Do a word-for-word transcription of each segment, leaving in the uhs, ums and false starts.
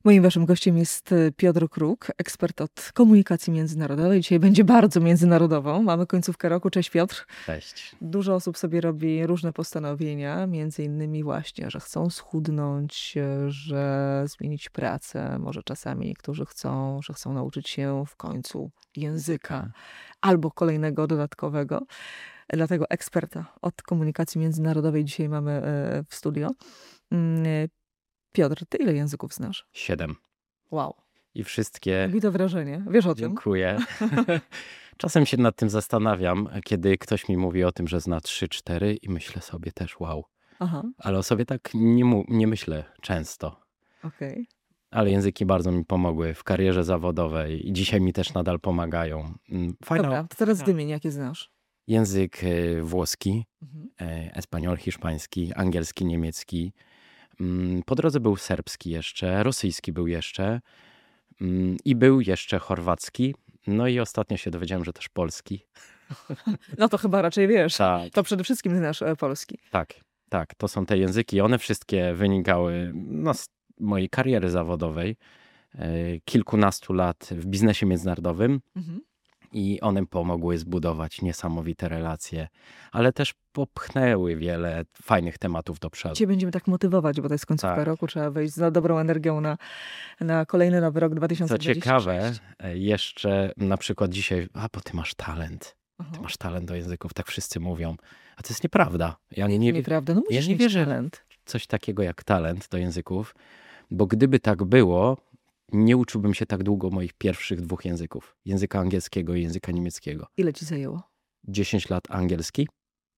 Moim waszym gościem jest e, Piotr Kruk, ekspert od komunikacji międzynarodowej. Dzisiaj będzie bardzo międzynarodową. Mamy końcówkę roku. Cześć Piotr. Cześć. Dużo osób sobie robi różne postanowienia, między innymi właśnie, że chcą schudnąć, e, że zmienić pracę. Może czasami niektórzy chcą, że chcą nauczyć się w końcu języka albo kolejnego dodatkowego. Dlatego eksperta od komunikacji międzynarodowej dzisiaj mamy e, w studio. Mm, e, Piotr, ty ile języków znasz? Siedem. Wow. I wszystkie... Robi to wrażenie. Wiesz o tym? Dziękuję. Czasem się nad tym zastanawiam, kiedy ktoś mi mówi o tym, że zna trzy, cztery i myślę sobie też wow. Aha, Ale o sobie tak nie, mu- nie myślę często. okej. Ale języki bardzo mi pomogły w karierze zawodowej i dzisiaj mi też nadal pomagają. Mm, Fajna Dobra, to teraz wymień, jakie znasz. język e, włoski, Mhm. e, espanol, hiszpański, angielski, niemiecki. Mm, Po drodze był serbski jeszcze, rosyjski był jeszcze mm, i był jeszcze chorwacki. No i ostatnio się dowiedziałem, że też polski. No to chyba raczej wiesz. Tak, To przede wszystkim znasz e, polski. tak, tak. To są te języki. One wszystkie wynikały no, z mojej kariery zawodowej. e, Kilkunastu lat w biznesie międzynarodowym. Mhm. I one pomogły zbudować niesamowite relacje, ale też popchnęły wiele fajnych tematów do przodu. Cię będziemy tak motywować, bo to jest końcówka Tak. roku. Trzeba wejść z dobrą energią na, na kolejny nowy rok dwa tysiące Co dwudziesty trzeci. ciekawe, e, jeszcze na przykład dzisiaj, a bo ty masz talent, Aha. ty masz talent do języków, tak wszyscy mówią. A to jest nieprawda. Ja nie, nie Nieprawda, no ja musisz nie mieć wierzę talent. w coś takiego jak talent do języków, bo gdyby tak było, nie uczyłbym się tak długo moich pierwszych dwóch języków. Języka angielskiego i języka niemieckiego. Ile ci zajęło? dziesięć lat angielski,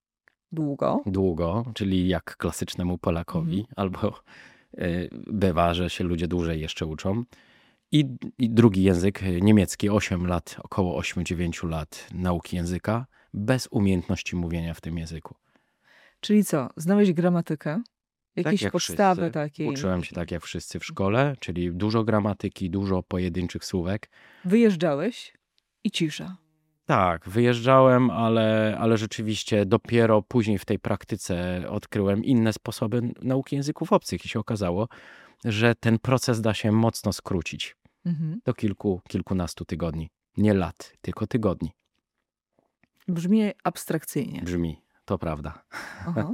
Długo. długo, czyli jak klasycznemu Polakowi, albo y, bywa, że się ludzie dłużej jeszcze uczą. I, I drugi język, y, niemiecki, osiem lat, około osiem dziewięć lat nauki języka, bez umiejętności mówienia w tym języku. Czyli co? Znałeś gramatykę? Jakieś jak podstawy wszyscy. takie? Uczyłem się tak jak wszyscy w szkole, czyli dużo gramatyki, dużo pojedynczych słówek. Wyjeżdżałeś i cisza. Tak, wyjeżdżałem, ale, ale rzeczywiście dopiero później w tej praktyce odkryłem inne sposoby nauki języków obcych i się okazało, że ten proces da się mocno skrócić Mhm. do kilku, kilkunastu tygodni. Nie lat, tylko tygodni. Brzmi abstrakcyjnie. Brzmi, to prawda. Aha.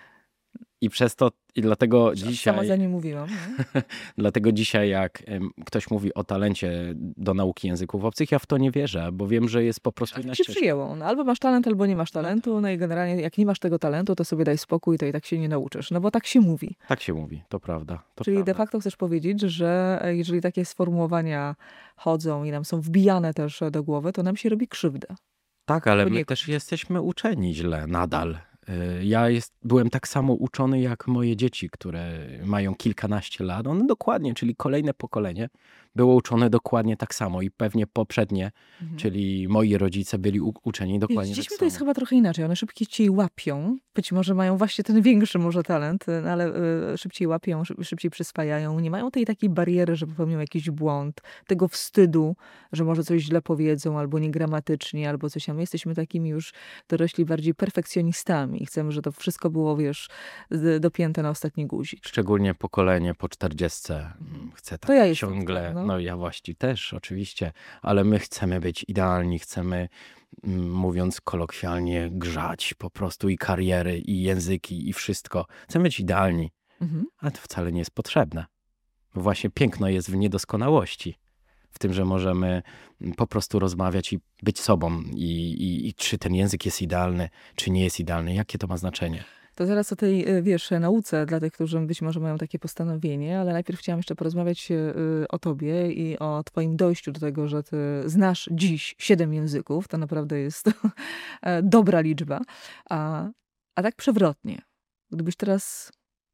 I przez to, i dlatego Sama dzisiaj, za nie mówiłam. No. dlatego dzisiaj jak em, ktoś mówi o talencie do nauki języków obcych, ja w to nie wierzę, bo wiem, że jest po prostu Tak inna się ścieżka. przyjęło. No, albo masz talent, albo nie masz talentu. No i generalnie jak nie masz tego talentu, to sobie daj spokój, to i tak się nie nauczysz. No bo tak się mówi. Tak się mówi, to prawda. To Czyli prawda. de facto chcesz powiedzieć, że jeżeli takie sformułowania chodzą i nam są wbijane też do głowy, to nam się robi krzywdę. Tak, ale my Poniekąd. też jesteśmy uczeni źle nadal. Y, Ja jest, byłem tak samo uczony jak moje dzieci, które mają kilkanaście lat. One dokładnie, czyli kolejne pokolenie, było uczone dokładnie tak samo i pewnie poprzednie, Mhm. czyli moi rodzice byli u, uczeni Wiesz, dokładnie z tak dziećmi to samo. jest chyba trochę inaczej. One szybciej łapią. Być może mają właśnie ten większy może talent, no ale y, szybciej łapią, szyb- szybciej przyswajają. Nie mają tej takiej bariery, że popełnią jakiś błąd, tego wstydu, że może coś źle powiedzą, albo niegramatycznie, albo coś tam. My jesteśmy takimi już dorośli bardziej perfekcjonistami. Chcemy, że to wszystko było, wiesz, z- dopięte na ostatni guzik. Szczególnie pokolenie po czterdziestce mm, chce tak To ja jestem ciągle, taka, no. no ja właściwie też oczywiście, ale my chcemy być idealni, chcemy, mm, mówiąc kolokwialnie, grzać po prostu i kariery, i języki, i wszystko. Chcemy być idealni, Mhm. ale to wcale nie jest potrzebne. Bo właśnie piękno jest w niedoskonałości. W tym, że możemy mm, po prostu rozmawiać i być sobą. I, i, I czy ten język jest idealny, czy nie jest idealny, jakie to ma znaczenie? To zaraz o tej, y, wiesz, nauce dla tych, którzy być może mają takie postanowienie, ale najpierw chciałam jeszcze porozmawiać y, o tobie i o twoim dojściu do tego, że ty znasz dziś siedem języków. To naprawdę jest e, dobra liczba. A, a tak przewrotnie. Gdybyś teraz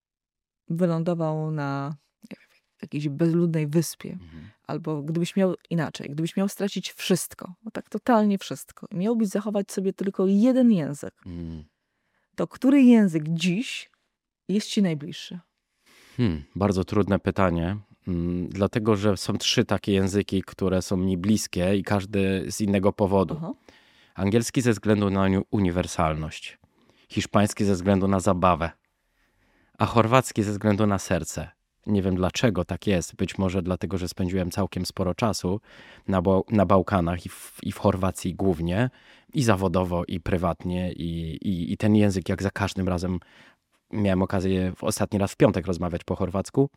wylądował na nie wiem, jakiejś bezludnej wyspie, albo gdybyś miał inaczej, gdybyś miał stracić wszystko, no tak totalnie wszystko, i miałbyś zachować sobie tylko jeden język, Mm. to który język dziś jest ci najbliższy? Hmm, bardzo trudne pytanie, mm, dlatego że są trzy takie języki, które są mi bliskie i każdy z innego powodu. Aha. Angielski ze względu na uni- uniwersalność, hiszpański ze względu na zabawę, a chorwacki ze względu na serce. Nie wiem dlaczego tak jest. Być może dlatego, że spędziłem całkiem sporo czasu na, Bał- na Bałkanach i w, i w Chorwacji głównie, i zawodowo, i prywatnie. I, i, I ten język, jak za każdym razem miałem okazję w ostatni raz w piątek rozmawiać po chorwacku,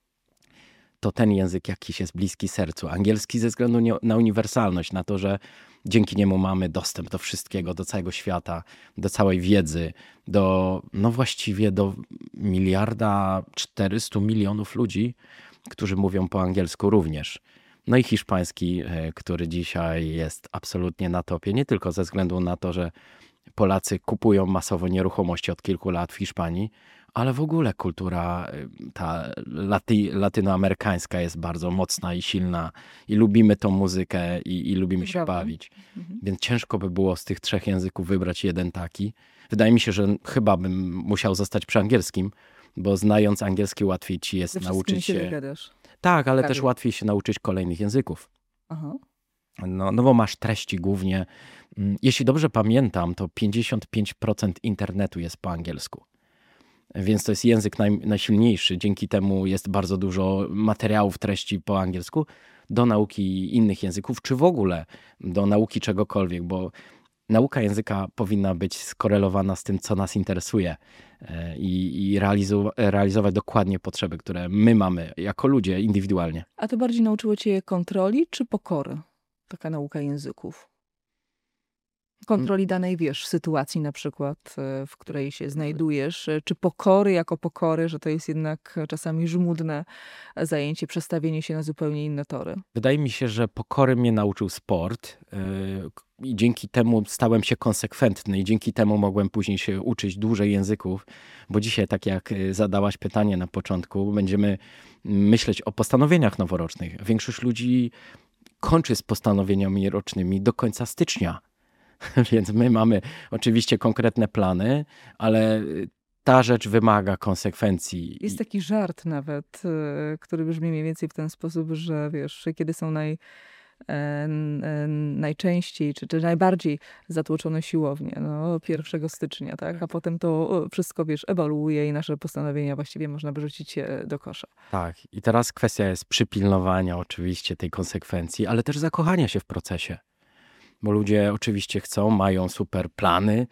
to ten język jakiś jest bliski sercu. Angielski ze względu nie- na uniwersalność, na to, że dzięki niemu mamy dostęp do wszystkiego, do całego świata, do całej wiedzy, do, no właściwie do miliarda czterystu milionów ludzi, którzy mówią po angielsku również. No i hiszpański, e, który dzisiaj jest absolutnie na topie, nie tylko ze względu na to, że Polacy kupują masowo nieruchomości od kilku lat w Hiszpanii, ale w ogóle kultura y, ta laty, latynoamerykańska jest bardzo mocna i silna i lubimy tą muzykę i, i lubimy się Prawda. bawić. Mhm. Więc ciężko by było z tych trzech języków wybrać jeden taki. Wydaje mi się, że chyba bym musiał zostać przy angielskim, bo znając angielski łatwiej ci jest Ze wszystkimi nauczyć się się... wygadasz. Tak, ale Prawie. też łatwiej się nauczyć kolejnych języków. Aha. No, no bo masz treści głównie. Mm, Jeśli dobrze pamiętam, to pięćdziesiąt pięć procent internetu jest po angielsku. Więc to jest język naj, najsilniejszy. Dzięki temu jest bardzo dużo materiałów, treści po angielsku do nauki innych języków, czy w ogóle do nauki czegokolwiek, bo nauka języka powinna być skorelowana z tym, co nas interesuje e, i, i realizu, realizować dokładnie potrzeby, które my mamy jako ludzie indywidualnie. A to bardziej nauczyło cię kontroli czy pokory? Taka nauka języków. Kontroli danej, wiesz, sytuacji na przykład, e, w której się znajdujesz, e, czy pokory jako pokory, że to jest jednak e, czasami żmudne e, zajęcie, przestawienie się na zupełnie inne tory. Wydaje mi się, że pokory mnie nauczył sport yy, k- i dzięki temu stałem się konsekwentny i dzięki temu mogłem później się uczyć dłużej języków, bo dzisiaj, tak jak y, zadałaś pytanie na początku, będziemy myśleć o postanowieniach noworocznych. Większość ludzi kończy z postanowieniami rocznymi do końca stycznia. Więc my mamy oczywiście konkretne plany, ale y, ta rzecz wymaga konsekwencji. Jest I- taki żart nawet, e, który brzmi mniej więcej w ten sposób, że wiesz, kiedy są naj, e, n- e, najczęściej, czy, czy najbardziej zatłoczone siłownie, no pierwszego stycznia, tak? A potem to e, wszystko, wiesz, ewoluuje i nasze postanowienia właściwie można wyrzucić e, do kosza. Tak, i teraz kwestia jest przypilnowania oczywiście tej konsekwencji, ale też zakochania się w procesie. Bo ludzie oczywiście chcą, mają super plany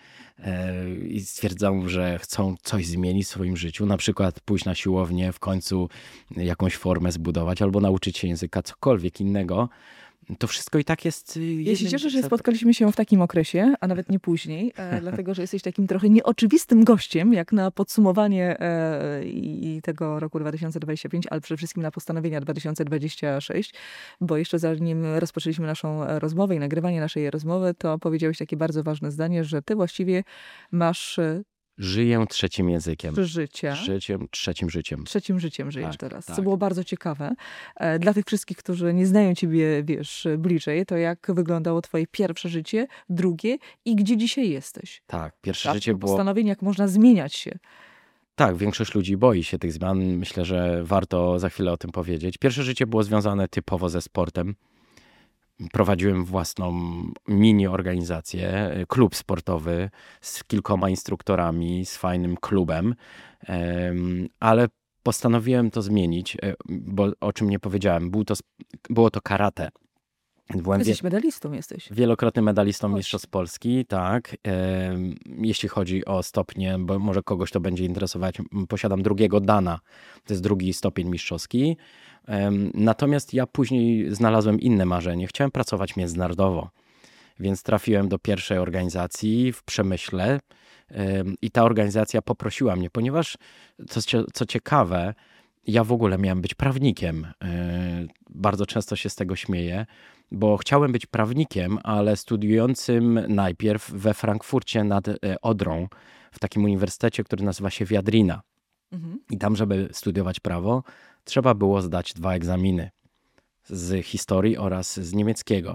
e, i stwierdzają, że chcą coś zmienić w swoim życiu, na przykład pójść na siłownię, w końcu jakąś formę zbudować albo nauczyć się języka, cokolwiek innego. To wszystko i tak jest... y, Ja się jednym cieszę, że z- spotkaliśmy się w takim okresie, a nawet nie później, e, dlatego że jesteś takim trochę nieoczywistym gościem, jak na podsumowanie e, i i tego roku dwa tysiące dwudziestego piątego, ale przede wszystkim na postanowienia dwa tysiące dwudziestego szóstego, bo jeszcze zanim rozpoczęliśmy naszą e, rozmowę i nagrywanie naszej rozmowy, to powiedziałeś takie bardzo ważne zdanie, że ty właściwie masz e, Żyję trzecim językiem. trzy życia. Życiem, trzecim życiem. Trzecim życiem żyjesz Tak, teraz, co tak. było bardzo ciekawe. E, Dla tych wszystkich, którzy nie znają ciebie, wiesz, bliżej, to jak wyglądało twoje pierwsze życie, drugie i gdzie dzisiaj jesteś? Tak, pierwsze A życie propos było... postanowień, jak można zmieniać się. Tak, większość ludzi boi się tych zmian. Myślę, że warto za chwilę o tym powiedzieć. Pierwsze życie było związane typowo ze sportem. Prowadziłem własną mini organizację, klub sportowy z kilkoma instruktorami, z fajnym klubem, em, ale postanowiłem to zmienić, e, bo o czym nie powiedziałem, był to, sp- było to karate. Byłem wie- Jesteś medalistą, jesteś. wielokrotnym medalistą Właśnie. Mistrzostw Polski, tak. Em, Jeśli chodzi o stopnie, bo może kogoś to będzie interesować, m, posiadam drugiego dana, to jest drugi stopień mistrzowski. Em, Natomiast ja później znalazłem inne marzenie. Chciałem pracować międzynarodowo, więc trafiłem do pierwszej organizacji w Przemyśle em, i ta organizacja poprosiła mnie, ponieważ co, cie- co ciekawe, ja w ogóle miałem być prawnikiem. E, Bardzo często się z tego śmieję, bo chciałem być prawnikiem, ale studiującym najpierw we Frankfurcie nad e, Odrą, w takim uniwersytecie, który nazywa się Viadrina. Mhm. I tam, żeby studiować prawo, trzeba było zdać dwa egzaminy z historii oraz z niemieckiego.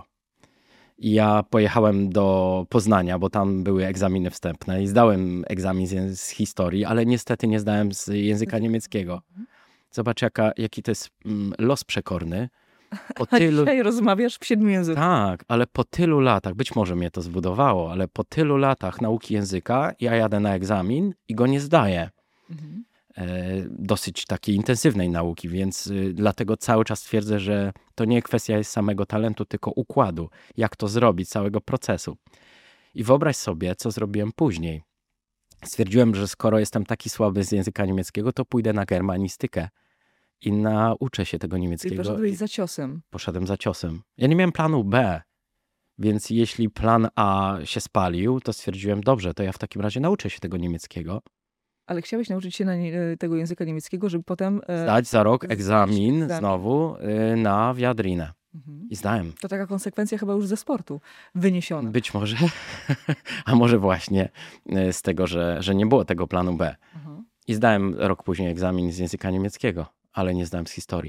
I ja pojechałem do Poznania, bo tam były egzaminy wstępne i zdałem egzamin z, z historii, ale niestety nie zdałem z języka niemieckiego. Zobacz, jaka, jaki to jest mm, los przekorny. Po A tylu... dzisiaj rozmawiasz w siedmiu językach. Tak, ale po tylu latach, być może mnie to zbudowało, ale po tylu latach nauki języka ja jadę na egzamin i go nie zdaję. Mhm. dosyć takiej intensywnej nauki, więc dlatego cały czas twierdzę, że to nie kwestia jest samego talentu, tylko układu, jak to zrobić, całego procesu. I wyobraź sobie, co zrobiłem później. Stwierdziłem, że skoro jestem taki słaby z języka niemieckiego, to pójdę na germanistykę i nauczę się tego niemieckiego. Czyli poszedłeś za ciosem. Poszedłem za ciosem. Ja nie miałem planu B, więc jeśli plan A się spalił, to stwierdziłem, dobrze, to ja w takim razie nauczę się tego niemieckiego. Ale chciałeś nauczyć się na nie, tego języka niemieckiego, żeby potem... E, Zdać za rok egzamin, egzamin. znowu y, na wiadrinę. Mhm. I zdałem. To taka konsekwencja chyba już ze sportu wyniesiona. Być może, a może właśnie z tego, że, że nie było tego planu B. Mhm. I zdałem rok później egzamin z języka niemieckiego, ale nie zdałem z historii.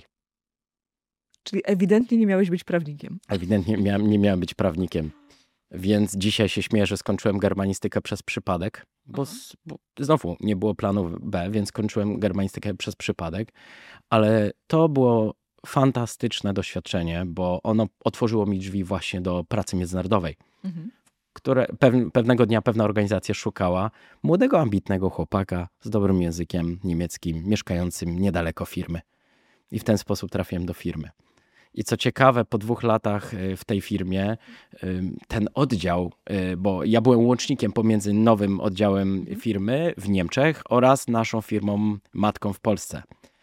Czyli ewidentnie nie miałeś być prawnikiem. Ewidentnie miałem, nie miałem być prawnikiem. Więc dzisiaj się śmieję, że skończyłem germanistykę przez przypadek, bo, z, bo znowu nie było planu B, więc skończyłem germanistykę przez przypadek, ale to było fantastyczne doświadczenie, bo ono otworzyło mi drzwi właśnie do pracy międzynarodowej, mhm. które pew, pewnego dnia pewna organizacja szukała młodego, ambitnego chłopaka z dobrym językiem niemieckim, mieszkającym niedaleko firmy. I w ten sposób trafiłem do firmy. I co ciekawe, po dwóch latach w tej firmie ten oddział, bo ja byłem łącznikiem pomiędzy nowym oddziałem firmy w Niemczech oraz naszą firmą matką w Polsce.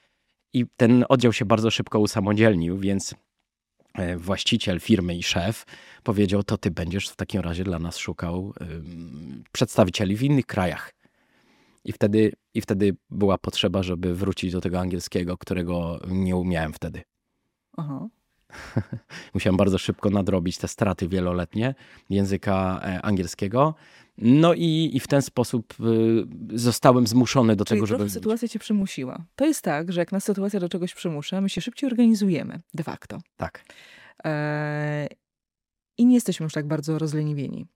I ten oddział się bardzo szybko usamodzielnił, więc właściciel firmy i szef powiedział, to ty będziesz w takim razie dla nas szukał przedstawicieli w innych krajach. I wtedy, i wtedy była potrzeba, żeby wrócić do tego angielskiego, którego nie umiałem wtedy. Aha. Musiałem bardzo szybko nadrobić te straty wieloletnie języka angielskiego. No i, i w ten sposób y, zostałem zmuszony do Czyli tego, żeby... sytuacja cię przymusiła. To jest tak, że jak nas sytuacja do czegoś przymusza, my się szybciej organizujemy, de facto. Tak. E... I nie jesteśmy już tak bardzo rozleniwieni.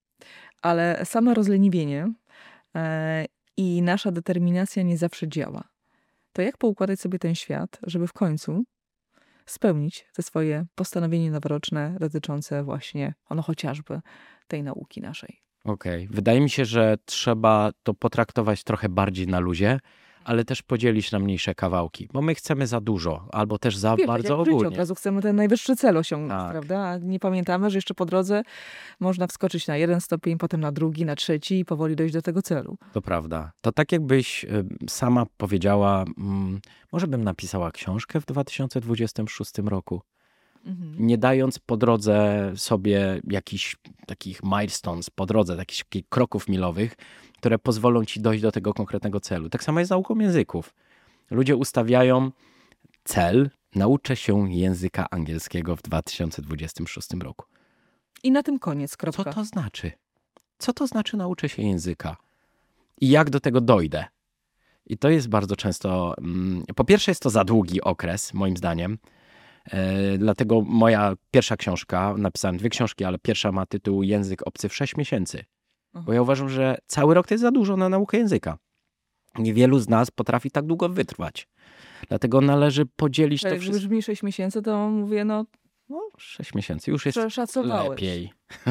Ale same rozleniwienie e... i nasza determinacja nie zawsze działa. To jak poukładać sobie ten świat, żeby w końcu spełnić te swoje postanowienie noworoczne dotyczące właśnie, ono chociażby tej nauki naszej. Okej. Okay. Wydaje mi się, że trzeba to potraktować trochę bardziej na luzie, ale też podzielić na mniejsze kawałki, bo my chcemy za dużo, albo też za Wiesz, bardzo jak ogólnie. Od razu chcemy ten najwyższy cel osiągnąć, tak. prawda? A nie pamiętamy, że jeszcze po drodze można wskoczyć na jeden stopień, potem na drugi, na trzeci i powoli dojść do tego celu. To prawda. To tak jakbyś sama powiedziała, hmm, może bym napisała książkę w dwa tysiące dwudziestym szóstym roku. Mhm. Nie dając po drodze sobie jakichś takich milestones, po drodze takich kroków milowych, które pozwolą ci dojść do tego konkretnego celu. Tak samo jest z nauką języków. Ludzie ustawiają cel, nauczę się języka angielskiego w dwa tysiące dwudziestym szóstym roku. I na tym koniec, kropka. Co to znaczy? Co to znaczy nauczę się języka? I jak do tego dojdę? I to jest bardzo często, po pierwsze jest to za długi okres, moim zdaniem. E, dlatego moja pierwsza książka, napisałem dwie książki, ale pierwsza ma tytuł Język obcy w sześć miesięcy. Bo ja uważam, że cały rok to jest za dużo na naukę języka. Niewielu z nas potrafi tak długo wytrwać. Dlatego należy podzielić Ale to jak wszystko. Jak brzmi sześć miesięcy, to mówię, no... No, sześć miesięcy już jest Szacowałeś. lepiej.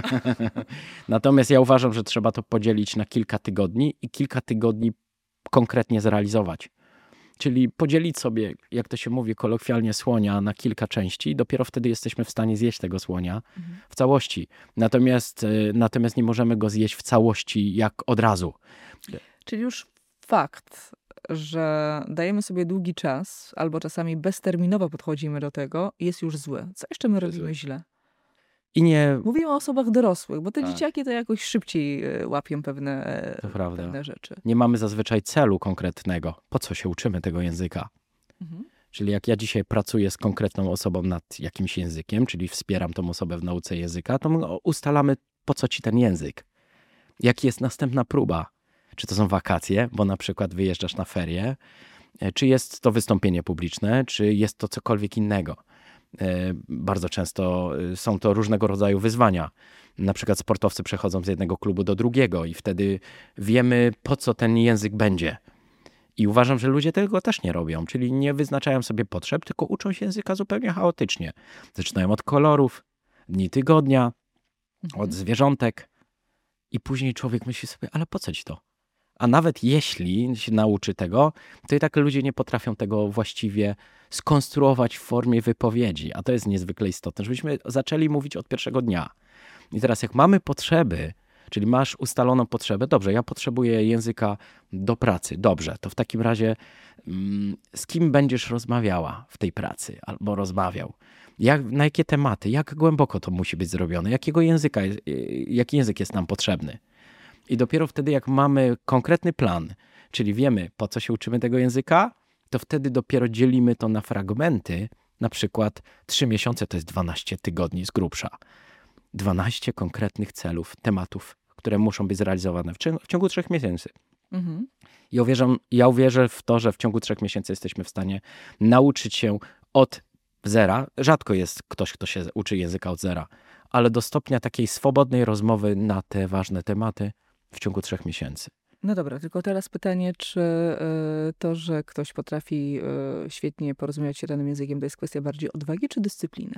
Natomiast ja uważam, że trzeba to podzielić na kilka tygodni i kilka tygodni konkretnie zrealizować. Czyli podzielić sobie, jak to się mówi kolokwialnie, słonia na kilka części i dopiero wtedy jesteśmy w stanie zjeść tego słonia mhm. w całości. Natomiast, natomiast nie możemy go zjeść w całości jak od razu. Czyli już fakt, że dajemy sobie długi czas albo czasami bezterminowo podchodzimy do tego, jest już zły. Co jeszcze my robimy źle? I nie... Mówimy o osobach dorosłych, bo te tak. dzieciaki to jakoś szybciej łapią pewne, to prawda. pewne rzeczy. Nie mamy zazwyczaj celu konkretnego. Po co się uczymy tego języka? Mhm. Czyli jak ja dzisiaj pracuję z konkretną osobą nad jakimś językiem, czyli wspieram tą osobę w nauce języka, to my ustalamy, po co ci ten język. Jaki jest następna próba? Czy to są wakacje, bo na przykład wyjeżdżasz na ferie, czy jest to wystąpienie publiczne, czy jest to cokolwiek innego. Bardzo często są to różnego rodzaju wyzwania. Na przykład sportowcy przechodzą z jednego klubu do drugiego i wtedy wiemy, po co ten język będzie. I uważam, że ludzie tego też nie robią, czyli nie wyznaczają sobie potrzeb, tylko uczą się języka zupełnie chaotycznie. Zaczynają od kolorów, dni tygodnia, mhm. od zwierzątek i później człowiek myśli sobie, ale po co ci to? A nawet jeśli się nauczy tego, to i tak ludzie nie potrafią tego właściwie skonstruować w formie wypowiedzi. A to jest niezwykle istotne, żebyśmy zaczęli mówić od pierwszego dnia. I teraz jak mamy potrzeby, czyli masz ustaloną potrzebę, dobrze, ja potrzebuję języka do pracy, dobrze, to w takim razie mm, z kim będziesz rozmawiała w tej pracy albo rozmawiał? Jak, na jakie tematy, jak głęboko to musi być zrobione, jakiego języka, jaki język jest nam potrzebny? I dopiero wtedy, jak mamy konkretny plan, czyli wiemy, po co się uczymy tego języka, to wtedy dopiero dzielimy to na fragmenty, na przykład trzy miesiące to jest dwanaście tygodni z grubsza. dwanaście konkretnych celów, tematów, które muszą być zrealizowane w, ciągu, w ciągu trzech miesięcy. Mhm. I uwierzam, ja uwierzę w to, że w ciągu trzech miesięcy jesteśmy w stanie nauczyć się od zera. Rzadko jest ktoś, kto się uczy języka od zera, ale do stopnia takiej swobodnej rozmowy na te ważne tematy w ciągu trzech miesięcy. No dobra, tylko teraz pytanie, czy y, to, że ktoś potrafi y, świetnie porozmawiać się danym językiem, to jest kwestia bardziej odwagi czy dyscypliny?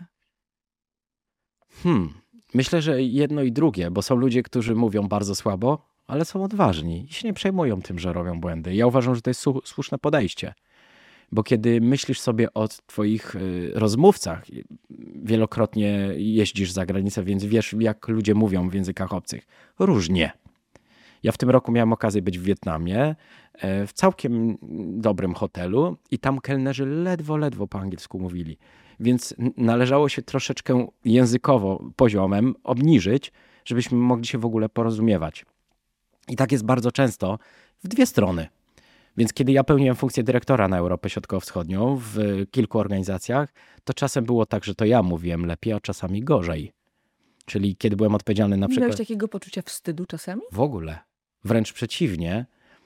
Hmm, myślę, że jedno i drugie, bo są ludzie, którzy mówią bardzo słabo, ale są odważni i się nie przejmują tym, że robią błędy. Ja uważam, że to jest su- słuszne podejście. Bo kiedy myślisz sobie o twoich y, rozmówcach, wielokrotnie jeździsz za granicę, więc wiesz, jak ludzie mówią w językach obcych. Różnie. Ja w tym roku miałem okazję być w Wietnamie, w całkiem dobrym hotelu i tam kelnerzy ledwo, ledwo po angielsku mówili. Więc należało się troszeczkę językowo poziomem obniżyć, żebyśmy mogli się w ogóle porozumiewać. I tak jest bardzo często w dwie strony. Więc kiedy ja pełniłem funkcję dyrektora na Europę Środkowo-Wschodnią w kilku organizacjach, to czasem było tak, że to ja mówiłem lepiej, a czasami gorzej. Czyli kiedy byłem odpowiedzialny na przykład... Nie miałeś takiego poczucia wstydu czasami? W ogóle. Wręcz przeciwnie.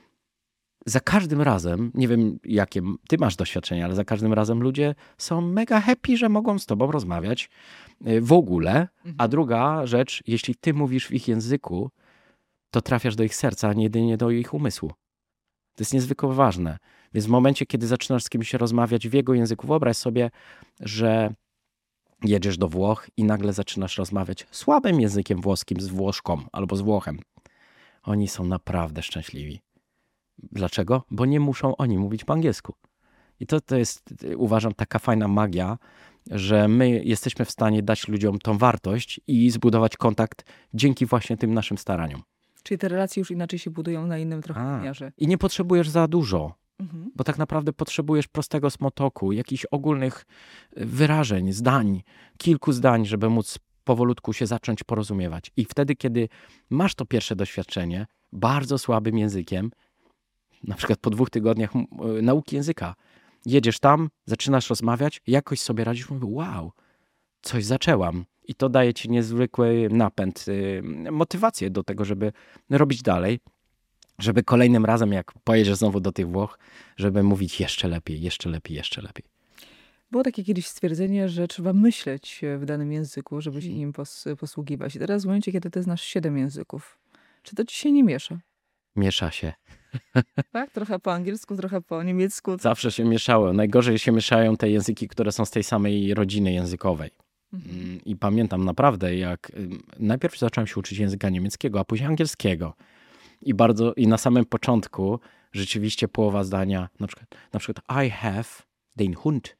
Za każdym razem, nie wiem jakie ty masz doświadczenia, ale za każdym razem ludzie są mega happy, że mogą z tobą rozmawiać w ogóle. Mhm. A druga rzecz, jeśli ty mówisz w ich języku, to trafiasz do ich serca, a nie jedynie do ich umysłu. To jest niezwykle ważne. Więc w momencie, kiedy zaczynasz z kimś rozmawiać w jego języku, wyobraź sobie, że jedziesz do Włoch i nagle zaczynasz rozmawiać słabym językiem włoskim z Włoszką albo z Włochem. Oni są naprawdę szczęśliwi. Dlaczego? Bo nie muszą oni mówić po angielsku. I to, to jest, uważam, taka fajna magia, że my jesteśmy w stanie dać ludziom tą wartość i zbudować kontakt dzięki właśnie tym naszym staraniom. Czyli te relacje już inaczej się budują na innym trochę wymiarze. I nie potrzebujesz za dużo, mhm. bo tak naprawdę potrzebujesz prostego smotoku, jakichś ogólnych wyrażeń, zdań, kilku zdań, żeby móc powolutku się zacząć porozumiewać. I wtedy, kiedy masz to pierwsze doświadczenie bardzo słabym językiem, na przykład po dwóch tygodniach nauki języka, jedziesz tam, zaczynasz rozmawiać, jakoś sobie radzisz, mówisz, wow, coś zaczęłam. I to daje ci niezwykły napęd, motywację do tego, żeby robić dalej, żeby kolejnym razem, jak pojedziesz znowu do tych Włoch, żeby mówić jeszcze lepiej, jeszcze lepiej, jeszcze lepiej. Było takie kiedyś stwierdzenie, że trzeba myśleć w danym języku, żeby się nim pos posługiwać. I teraz w momencie, kiedy ty znasz siedem języków, czy to ci się nie miesza? Miesza się. Tak? Trochę po angielsku, trochę po niemiecku. Zawsze się mieszało. Najgorzej się mieszają te języki, które są z tej samej rodziny językowej. Mhm. I pamiętam naprawdę, jak najpierw zacząłem się uczyć języka niemieckiego, a później angielskiego. I bardzo, i na samym początku rzeczywiście połowa zdania, na przykład, na przykład I have den Hund.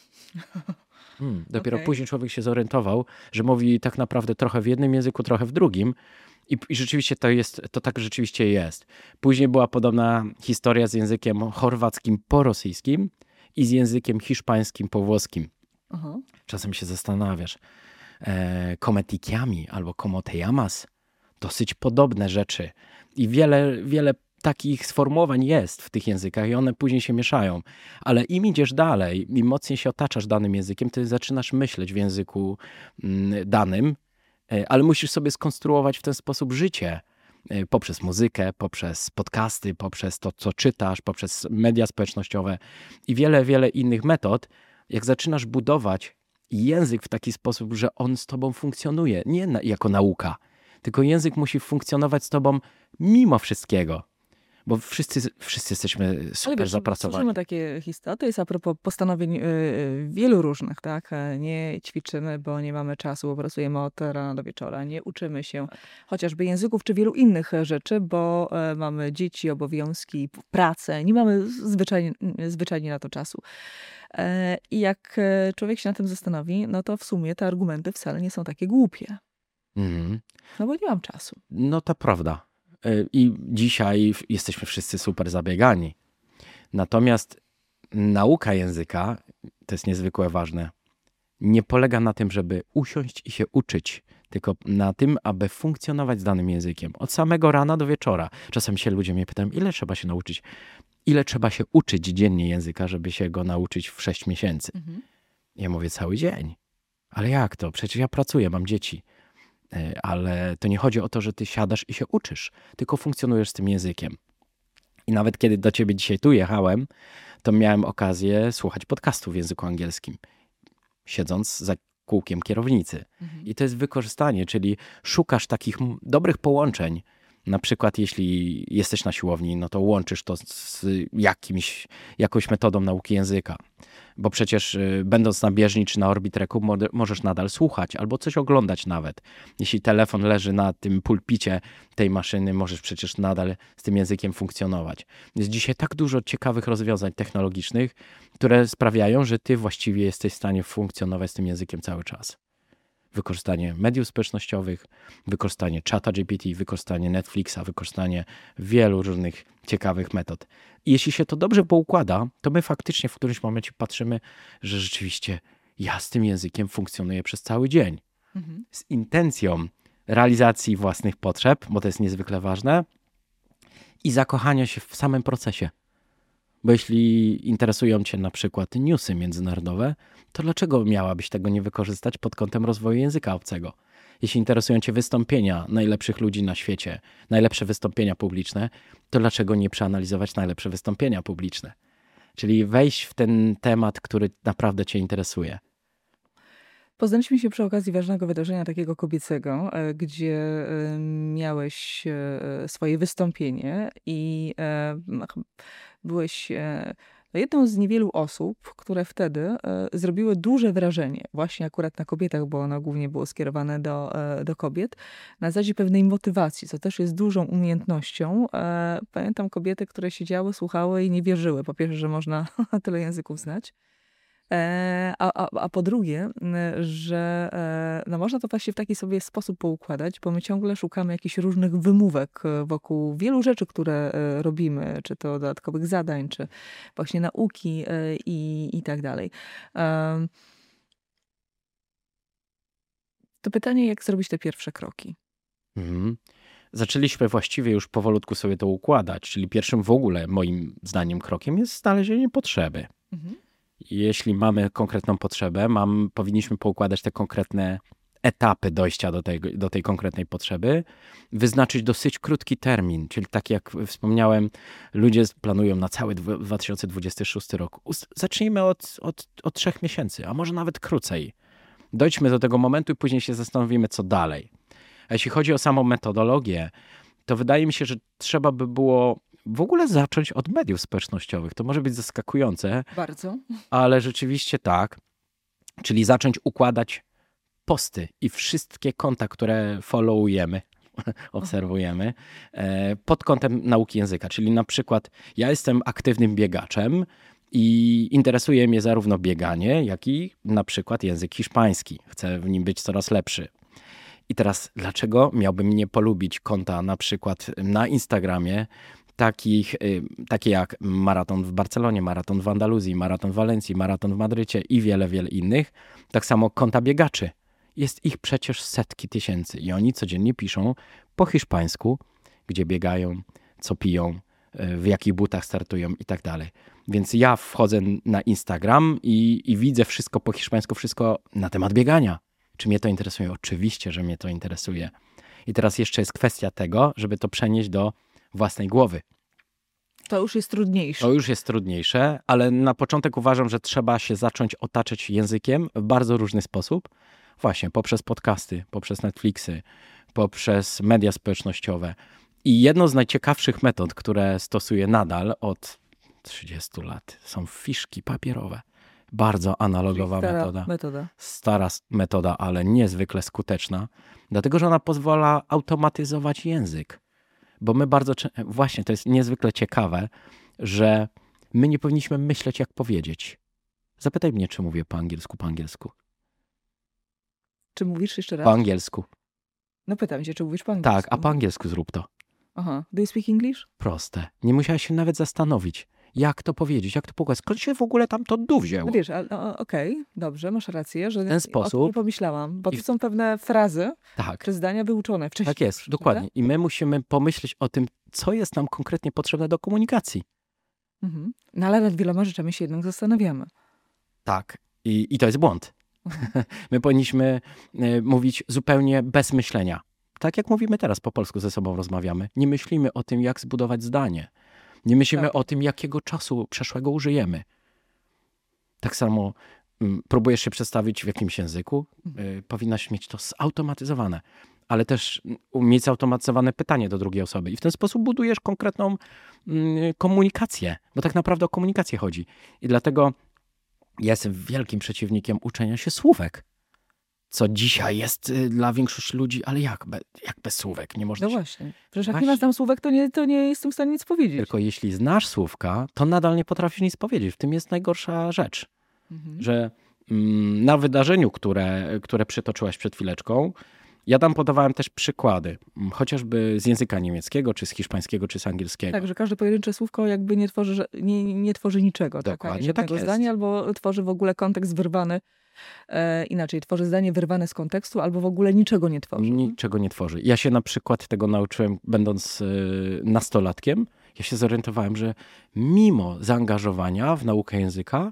Hmm, dopiero okay. Później człowiek się zorientował, że mówi tak naprawdę trochę w jednym języku, trochę w drugim. I, I rzeczywiście to jest, to tak rzeczywiście jest. Później była podobna historia z językiem chorwackim po rosyjskim i z językiem hiszpańskim po włoskim. Uh-huh. Czasem się zastanawiasz, e, kometikiami albo komotejamas, dosyć podobne rzeczy. I wiele, wiele takich sformułowań jest w tych językach i one później się mieszają. Ale im idziesz dalej, im mocniej się otaczasz danym językiem, ty zaczynasz myśleć w języku mm, danym, ale musisz sobie skonstruować w ten sposób życie poprzez muzykę, poprzez podcasty, poprzez to, co czytasz, poprzez media społecznościowe i wiele, wiele innych metod. Jak zaczynasz budować język w taki sposób, że on z tobą funkcjonuje, nie na, jako nauka, tylko język musi funkcjonować z tobą mimo wszystkiego. Bo wszyscy, wszyscy jesteśmy Ale super wiesz, zapracowani. słyszymy takie historie, to jest a propos postanowień y, y, wielu różnych, tak? E, Nie ćwiczymy, bo nie mamy czasu, bo pracujemy od rana do wieczora, nie uczymy się chociażby języków czy wielu innych e, rzeczy, bo e, mamy dzieci, obowiązki, p- pracę, nie mamy zwyczajnie, zwyczajnie na to czasu. E, I jak e, człowiek się na tym zastanowi, no to w sumie te argumenty wcale nie są takie głupie, Mhm. no bo nie mam czasu. No to prawda. Y, I dzisiaj w- jesteśmy wszyscy super zabiegani. Natomiast nauka języka, to jest niezwykle ważne, nie polega na tym, żeby usiąść i się uczyć, tylko na tym, aby funkcjonować z danym językiem. Od samego rana do wieczora. Czasem się ludzie mnie pytają, ile trzeba się nauczyć? Ile trzeba się uczyć dziennie języka, żeby się go nauczyć w sześć miesięcy? Mhm. Ja mówię, cały dzień. Ale jak to? Przecież ja pracuję, mam dzieci. Y, Ale to nie chodzi o to, że ty siadasz i się uczysz, tylko funkcjonujesz z tym językiem. I nawet kiedy do ciebie dzisiaj tu jechałem, to miałem okazję słuchać podcastu w języku angielskim, siedząc za kółkiem kierownicy. Mhm. I to jest wykorzystanie, czyli szukasz takich m- dobrych połączeń. Na przykład jeśli jesteś na siłowni, no to łączysz to z jakimś, jakąś metodą nauki języka. Bo przecież y, będąc na bieżni czy na orbitreku mo- możesz nadal słuchać albo coś oglądać nawet. Jeśli telefon leży na tym pulpicie tej maszyny, możesz przecież nadal z tym językiem funkcjonować. Jest dzisiaj tak dużo ciekawych rozwiązań technologicznych, które sprawiają, że ty właściwie jesteś w stanie funkcjonować z tym językiem cały czas. Wykorzystanie mediów społecznościowych, wykorzystanie czata G P T, wykorzystanie Netflixa, wykorzystanie wielu różnych ciekawych metod. I jeśli się to dobrze poukłada, to my faktycznie w którymś momencie patrzymy, że rzeczywiście ja z tym językiem funkcjonuję przez cały dzień. Mhm. Z intencją realizacji własnych potrzeb, bo to jest niezwykle ważne, i zakochania się w samym procesie. Bo jeśli interesują cię na przykład newsy międzynarodowe, to dlaczego miałabyś tego nie wykorzystać pod kątem rozwoju języka obcego? Jeśli interesują cię wystąpienia najlepszych ludzi na świecie, najlepsze wystąpienia publiczne, to dlaczego nie przeanalizować najlepsze wystąpienia publiczne? Czyli wejść w ten temat, który naprawdę cię interesuje. Poznaliśmy się przy okazji ważnego wydarzenia takiego kobiecego, e, gdzie e, miałeś e, swoje wystąpienie i e, no, ch- byłeś e, no, jedną z niewielu osób, które wtedy e, zrobiły duże wrażenie, właśnie akurat na kobietach, bo ono głównie było skierowane do, e, do kobiet, na zasadzie pewnej motywacji, co też jest dużą umiejętnością. E, Pamiętam kobiety, które siedziały, słuchały i nie wierzyły, po pierwsze, że można tyle języków znać. E, A, a, a po drugie, m, że e, no można to właśnie w taki sobie sposób poukładać, bo my ciągle szukamy jakichś różnych wymówek e, wokół wielu rzeczy, które e, robimy, czy to dodatkowych zadań, czy właśnie nauki e, i, i tak dalej. Em, To pytanie, jak zrobić te pierwsze kroki? Mhm. Zaczęliśmy właściwie już powolutku sobie to układać, czyli pierwszym w ogóle moim zdaniem krokiem jest znalezienie potrzeby. Mhm. Jeśli mamy konkretną potrzebę, mam, powinniśmy poukładać te konkretne etapy dojścia do tej, do tej konkretnej potrzeby, wyznaczyć dosyć krótki termin, czyli tak jak wspomniałem, ludzie planują na cały dwa tysiące dwudziesty szósty rok. Ust- Zacznijmy od, od, od trzech miesięcy, a może nawet krócej. Dojdźmy do tego momentu i później się zastanowimy, co dalej. A jeśli chodzi o samą metodologię, to wydaje mi się, że trzeba by było w ogóle zacząć od mediów społecznościowych. To może być zaskakujące, Bardzo. ale rzeczywiście tak. Czyli zacząć układać posty i wszystkie konta, które followujemy, obserwujemy, e, pod kątem nauki języka. Czyli na przykład ja jestem aktywnym biegaczem i interesuje mnie zarówno bieganie, jak i na przykład język hiszpański. Chcę w nim być coraz lepszy. I teraz dlaczego miałbym nie polubić konta na przykład na Instagramie, takich, y, takie jak maraton w Barcelonie, maraton w Andaluzji, maraton w Walencji, maraton w Madrycie i wiele, wiele innych. Tak samo konta biegaczy. Jest ich przecież setki tysięcy i oni codziennie piszą po hiszpańsku, gdzie biegają, co piją, y, w jakich butach startują i tak dalej. Więc ja wchodzę na Instagram i, i widzę wszystko po hiszpańsku, wszystko na temat biegania. Czy mnie to interesuje? Oczywiście, że mnie to interesuje. I teraz jeszcze jest kwestia tego, żeby to przenieść do własnej głowy. To już jest trudniejsze. To już jest trudniejsze, ale na początek uważam, że trzeba się zacząć otaczać językiem w bardzo różny sposób. Właśnie poprzez podcasty, poprzez Netflixy, poprzez media społecznościowe. I jedną z najciekawszych metod, które stosuję nadal od trzydziestu lat, są fiszki papierowe. Bardzo analogowa Stara metoda. metoda. Stara s- metoda, ale niezwykle skuteczna, dlatego że ona pozwala automatyzować język. Bo my bardzo, czę- właśnie to jest niezwykle ciekawe, że my nie powinniśmy myśleć, jak powiedzieć. Zapytaj mnie, czy mówię po angielsku, po angielsku. Czy mówisz jeszcze raz? Po angielsku. No pytam cię, czy mówisz po angielsku? Tak, a po angielsku zrób to. Aha. Do you speak English? Proste. Nie musiałeś się nawet zastanowić, jak to powiedzieć, jak to pokazać. Skąd się w ogóle tam to du wzięło? No wiesz, ale o, okej, dobrze, masz rację, że W ten o tym sposób- nie pomyślałam, bo i to w- są pewne frazy Tak, czy zdania wyuczone wcześniej. tak jest, już, dokładnie. prawda? I my musimy pomyśleć o tym, co jest nam konkretnie potrzebne do komunikacji. Mhm. No ale nad wieloma rzeczami się jednak zastanawiamy. Tak. I, i to jest błąd. My powinniśmy y, mówić zupełnie bez myślenia. Tak jak mówimy teraz, po polsku ze sobą rozmawiamy. Nie myślimy o tym, jak zbudować zdanie. Nie myślimy Tak. o tym, jakiego czasu przeszłego użyjemy. Tak samo mm, próbujesz się przedstawić w jakimś języku, y, powinnaś mieć to zautomatyzowane, ale też mm, mieć zautomatyzowane pytanie do drugiej osoby. I w ten sposób budujesz konkretną mm, komunikację, bo tak naprawdę o komunikację chodzi. I dlatego ja jestem wielkim przeciwnikiem uczenia się słówek. Co dzisiaj jest y, dla większości ludzi, ale jak, be, jak bez słówek? Nie można No się... właśnie. Przecież jak Właśnie. nie ma znam słówek, to nie, to nie jestem w stanie nic powiedzieć. Tylko jeśli znasz słówka, to nadal nie potrafisz nic powiedzieć. W tym jest najgorsza rzecz, Mhm. że mm, na wydarzeniu, które, które przytoczyłaś przed chwileczką, ja tam podawałem też przykłady, mm, chociażby z języka niemieckiego, czy z hiszpańskiego, czy z angielskiego. Tak, że każde pojedyncze słówko jakby nie tworzy, że- nie, nie tworzy niczego. Tak? Ani Dokładnie żadnego tak jest. zdania, albo tworzy w ogóle kontekst wyrwany. E, inaczej, tworzy zdanie wyrwane z kontekstu, albo w ogóle niczego nie tworzy. Niczego nie tworzy. Ja się na przykład tego nauczyłem, będąc y, nastolatkiem. Ja się zorientowałem, że mimo zaangażowania w naukę języka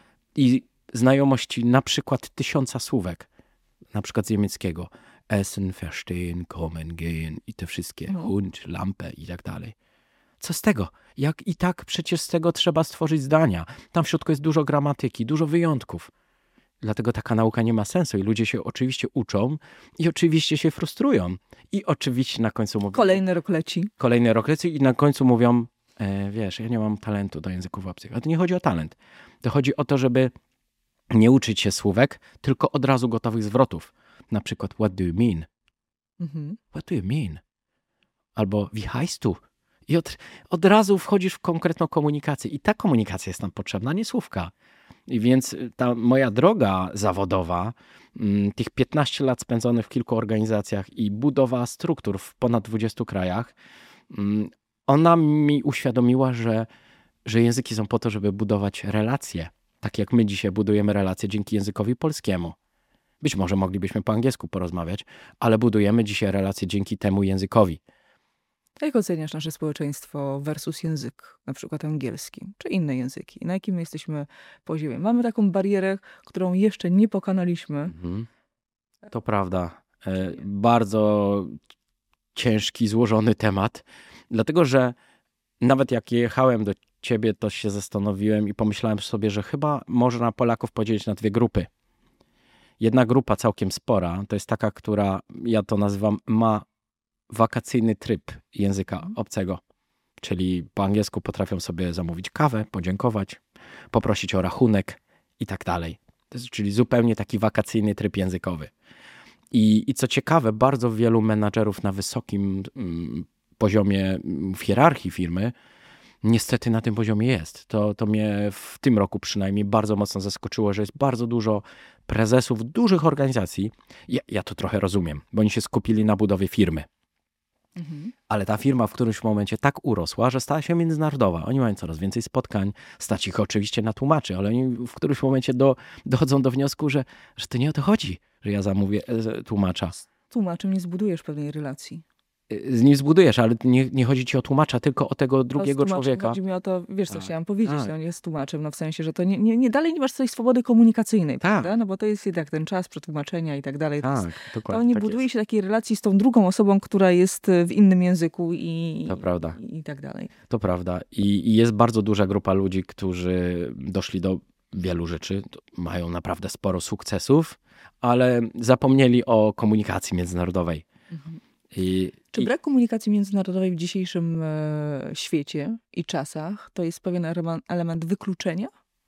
i znajomości na przykład tysiąca słówek, na przykład z niemieckiego, essen, verstehen, kommen, gehen i te wszystkie, No. Hund, Lampe i tak dalej. Co z tego? Jak i tak przecież z tego trzeba stworzyć zdania. Tam w środku jest dużo gramatyki, dużo wyjątków. Dlatego taka nauka nie ma sensu i ludzie się oczywiście uczą i oczywiście się frustrują. I oczywiście na końcu mówią... Kolejny rok leci. Kolejny rok leci i na końcu mówią, e, wiesz, ja nie mam talentu do języków obcych. A to nie chodzi o talent. To chodzi o to, żeby nie uczyć się słówek, tylko od razu gotowych zwrotów. Na przykład, what do you mean? Mhm. What do you mean? Albo, wie heißt du? I od, od razu wchodzisz w konkretną komunikację. I ta komunikacja jest nam potrzebna, nie słówka. I więc ta moja droga zawodowa, mm, tych piętnaście lat spędzonych w kilku organizacjach i budowa struktur w ponad dwudziestu krajach, mm, ona mi uświadomiła, że, że języki są po to, żeby budować relacje. Tak jak my dzisiaj budujemy relacje dzięki językowi polskiemu. Być może moglibyśmy po angielsku porozmawiać, ale budujemy dzisiaj relacje dzięki temu językowi. A jak oceniasz nasze społeczeństwo versus język, na przykład angielski, czy inne języki? Na jakim my jesteśmy poziomie? Mamy taką barierę, którą jeszcze nie pokonaliśmy. Mhm. To prawda. E, bardzo ciężki, złożony temat, dlatego że nawet jak jechałem do ciebie, to się zastanowiłem i pomyślałem sobie, że chyba można Polaków podzielić na dwie grupy. Jedna grupa całkiem spora, to jest taka, która, ja to nazywam, ma wakacyjny tryb języka obcego. Czyli po angielsku potrafią sobie zamówić kawę, podziękować, poprosić o rachunek i tak dalej. To jest, czyli zupełnie taki wakacyjny tryb językowy. I, i co ciekawe, bardzo wielu menadżerów na wysokim mm, poziomie mm, w hierarchii firmy niestety na tym poziomie jest. To, to mnie w tym roku przynajmniej bardzo mocno zaskoczyło, że jest bardzo dużo prezesów dużych organizacji. Ja, ja to trochę rozumiem, bo oni się skupili na budowie firmy. Mhm. Ale ta firma w którymś momencie tak urosła, że stała się międzynarodowa. Oni mają coraz więcej spotkań, stać ich oczywiście na tłumaczy, ale oni w którymś momencie do, dochodzą do wniosku, że, że to nie o to chodzi, że ja zamówię e, tłumacza. Tłumaczem nie zbudujesz pewnej relacji. E, Z nim zbudujesz, ale nie, nie chodzi ci o tłumacza, tylko o tego drugiego Z tłumaczem człowieka. Chodzi mi o to, wiesz co Tak, chciałam powiedzieć, tak. że on jest tłumaczem, no w sensie, że to nie, nie, nie dalej nie masz tej swobody komunikacyjnej, Tak. prawda? No bo to jest jednak ten czas przetłumaczenia i tak dalej. To, jest, Tak, to dokładnie. nie tak buduje jest. się takiej relacji z tą drugą osobą, która jest w innym języku i, To prawda. i, i tak dalej. To prawda. I, I jest bardzo duża grupa ludzi, którzy doszli do wielu rzeczy, mają naprawdę sporo sukcesów, ale zapomnieli o komunikacji międzynarodowej. Mhm. I, Czy i, brak komunikacji międzynarodowej w dzisiejszym e, świecie i czasach to jest pewien element, element wykluczenia?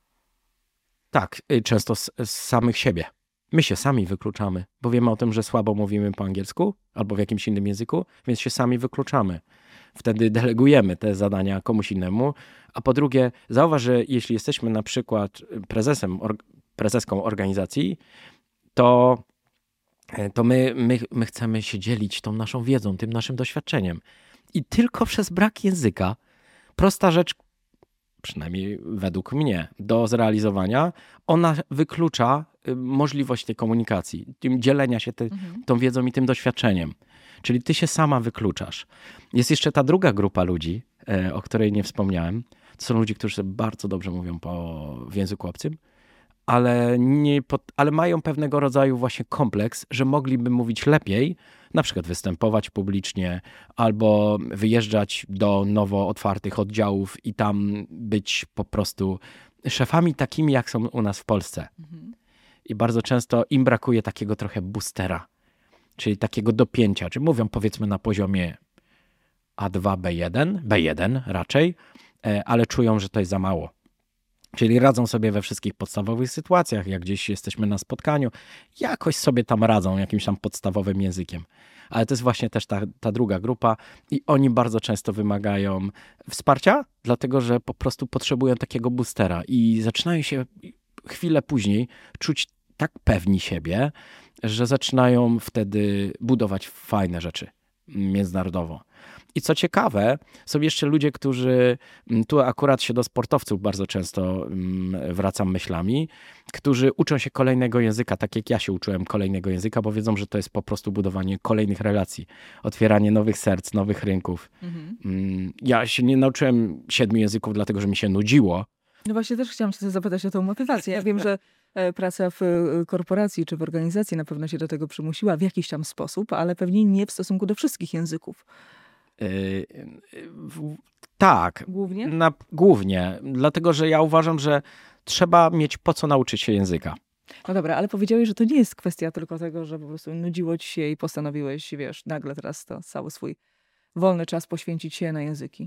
tak, y, często z, z samych siebie. My się sami wykluczamy, bo wiemy o tym, że słabo mówimy po angielsku albo w jakimś innym języku, więc się sami wykluczamy. Wtedy delegujemy te zadania komuś innemu. A po drugie, zauważ, że jeśli jesteśmy na przykład prezesem, or, prezeską organizacji, to, to my, my, my chcemy się dzielić tą naszą wiedzą, tym naszym doświadczeniem. I tylko przez brak języka, prosta rzecz, przynajmniej według mnie, do zrealizowania, ona wyklucza możliwość tej komunikacji, tym dzielenia się te, mhm. tą wiedzą i tym doświadczeniem. Czyli ty się sama wykluczasz. Jest jeszcze ta druga grupa ludzi, o której nie wspomniałem. To są ludzie, którzy bardzo dobrze mówią po, w języku obcym, ale, nie, ale mają pewnego rodzaju właśnie kompleks, że mogliby mówić lepiej, na przykład występować publicznie albo wyjeżdżać do nowo otwartych oddziałów i tam być po prostu szefami takimi, jak są u nas w Polsce. Mhm. I bardzo często im brakuje takiego trochę boostera, czyli takiego dopięcia. Czy mówią powiedzmy na poziomie A dwa, B jeden, B jeden raczej, ale czują, że to jest za mało. Czyli radzą sobie we wszystkich podstawowych sytuacjach, jak gdzieś jesteśmy na spotkaniu, jakoś sobie tam radzą jakimś tam podstawowym językiem. Ale to jest właśnie też ta, ta druga grupa i oni bardzo często wymagają wsparcia, dlatego że po prostu potrzebują takiego boostera i zaczynają się chwilę później czuć tak pewni siebie, że zaczynają wtedy budować fajne rzeczy międzynarodowo. I co ciekawe, są jeszcze ludzie, którzy, tu akurat się do sportowców bardzo często wracam myślami, którzy uczą się kolejnego języka, tak jak ja się uczyłem kolejnego języka, bo wiedzą, że to jest po prostu budowanie kolejnych relacji, otwieranie nowych serc, nowych rynków. Mhm. Ja się nie nauczyłem siedmiu języków, dlatego że mi się nudziło. No właśnie też chciałam się zapytać o tą motywację. Ja wiem, że praca w korporacji czy w organizacji na pewno się do tego przymusiła w jakiś tam sposób, ale pewnie nie w stosunku do wszystkich języków. Yy, w, tak. Głównie? Na, głównie, dlatego że ja uważam, że trzeba mieć po co nauczyć się języka. No dobra, ale powiedziałeś, że to nie jest kwestia tylko tego, że po prostu nudziło ci się i postanowiłeś, wiesz, nagle teraz to cały swój wolny czas poświęcić się na języki.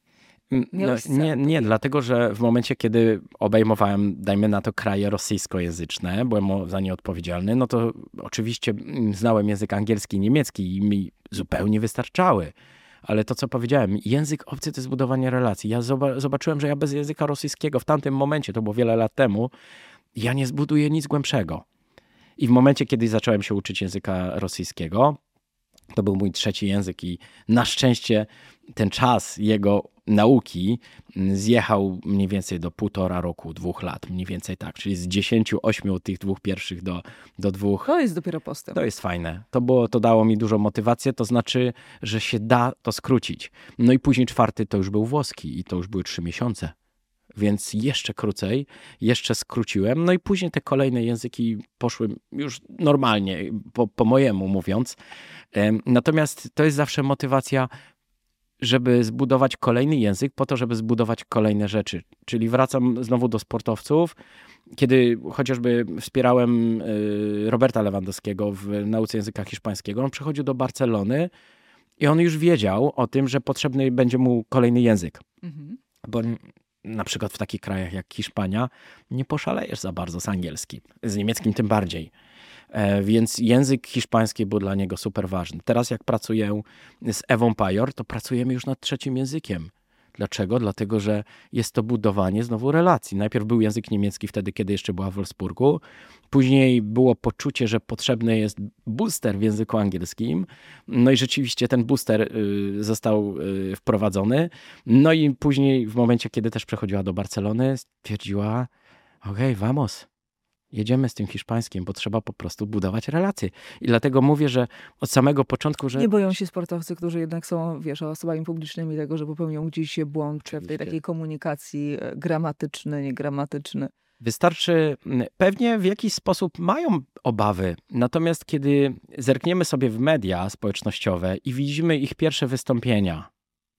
No, nie, nie, dlatego że w momencie, kiedy obejmowałem, dajmy na to, kraje rosyjskojęzyczne, byłem za nie odpowiedzialny, no to oczywiście znałem język angielski i niemiecki i mi zupełnie wystarczały. Ale to, co powiedziałem, język obcy to jest budowanie relacji. Ja zobaczyłem, że ja bez języka rosyjskiego w tamtym momencie, to było wiele lat temu, ja nie zbuduję nic głębszego. I w momencie, kiedy zacząłem się uczyć języka rosyjskiego, to był mój trzeci język i na szczęście ten czas jego nauki zjechał mniej więcej do półtora roku, dwóch lat, mniej więcej tak. Czyli z dziesięciu, ośmiu tych dwóch pierwszych do, do dwóch. To jest dopiero postęp. To jest fajne. To, było, to dało mi dużą motywację, to znaczy, że się da to skrócić. No i później czwarty to już był włoski i to już były trzy miesiące. Więc jeszcze krócej, jeszcze skróciłem. No i później te kolejne języki poszły już normalnie, po, po mojemu mówiąc. Natomiast to jest zawsze motywacja, żeby zbudować kolejny język po to, żeby zbudować kolejne rzeczy. Czyli wracam znowu do sportowców. Kiedy chociażby wspierałem Roberta Lewandowskiego w nauce języka hiszpańskiego, on przychodził do Barcelony i on już wiedział o tym, że potrzebny będzie mu kolejny język. Mhm. Bo na przykład w takich krajach jak Hiszpania nie poszalejesz za bardzo z angielskim, z niemieckim tym bardziej. E, więc język hiszpański był dla niego super ważny. Teraz jak pracuję z Ewą Pajor, to pracujemy już nad trzecim językiem. Dlaczego? Dlatego, że jest to budowanie znowu relacji. Najpierw był język niemiecki wtedy, kiedy jeszcze była w Wolfsburgu. Później było poczucie, że potrzebny jest booster w języku angielskim. No i rzeczywiście ten booster y, został y, wprowadzony. No i później w momencie, kiedy też przechodziła do Barcelony, stwierdziła, okej, okay, vamos. Jedziemy z tym hiszpańskim, bo trzeba po prostu budować relacje. I dlatego mówię, że od samego początku, że... Nie boją się sportowcy, którzy jednak są, wiesz, osobami publicznymi tego, że popełnią gdzieś błąd w tej takiej komunikacji gramatyczny, niegramatyczny. Wystarczy, pewnie w jakiś sposób mają obawy. Natomiast kiedy zerkniemy sobie w media społecznościowe i widzimy ich pierwsze wystąpienia,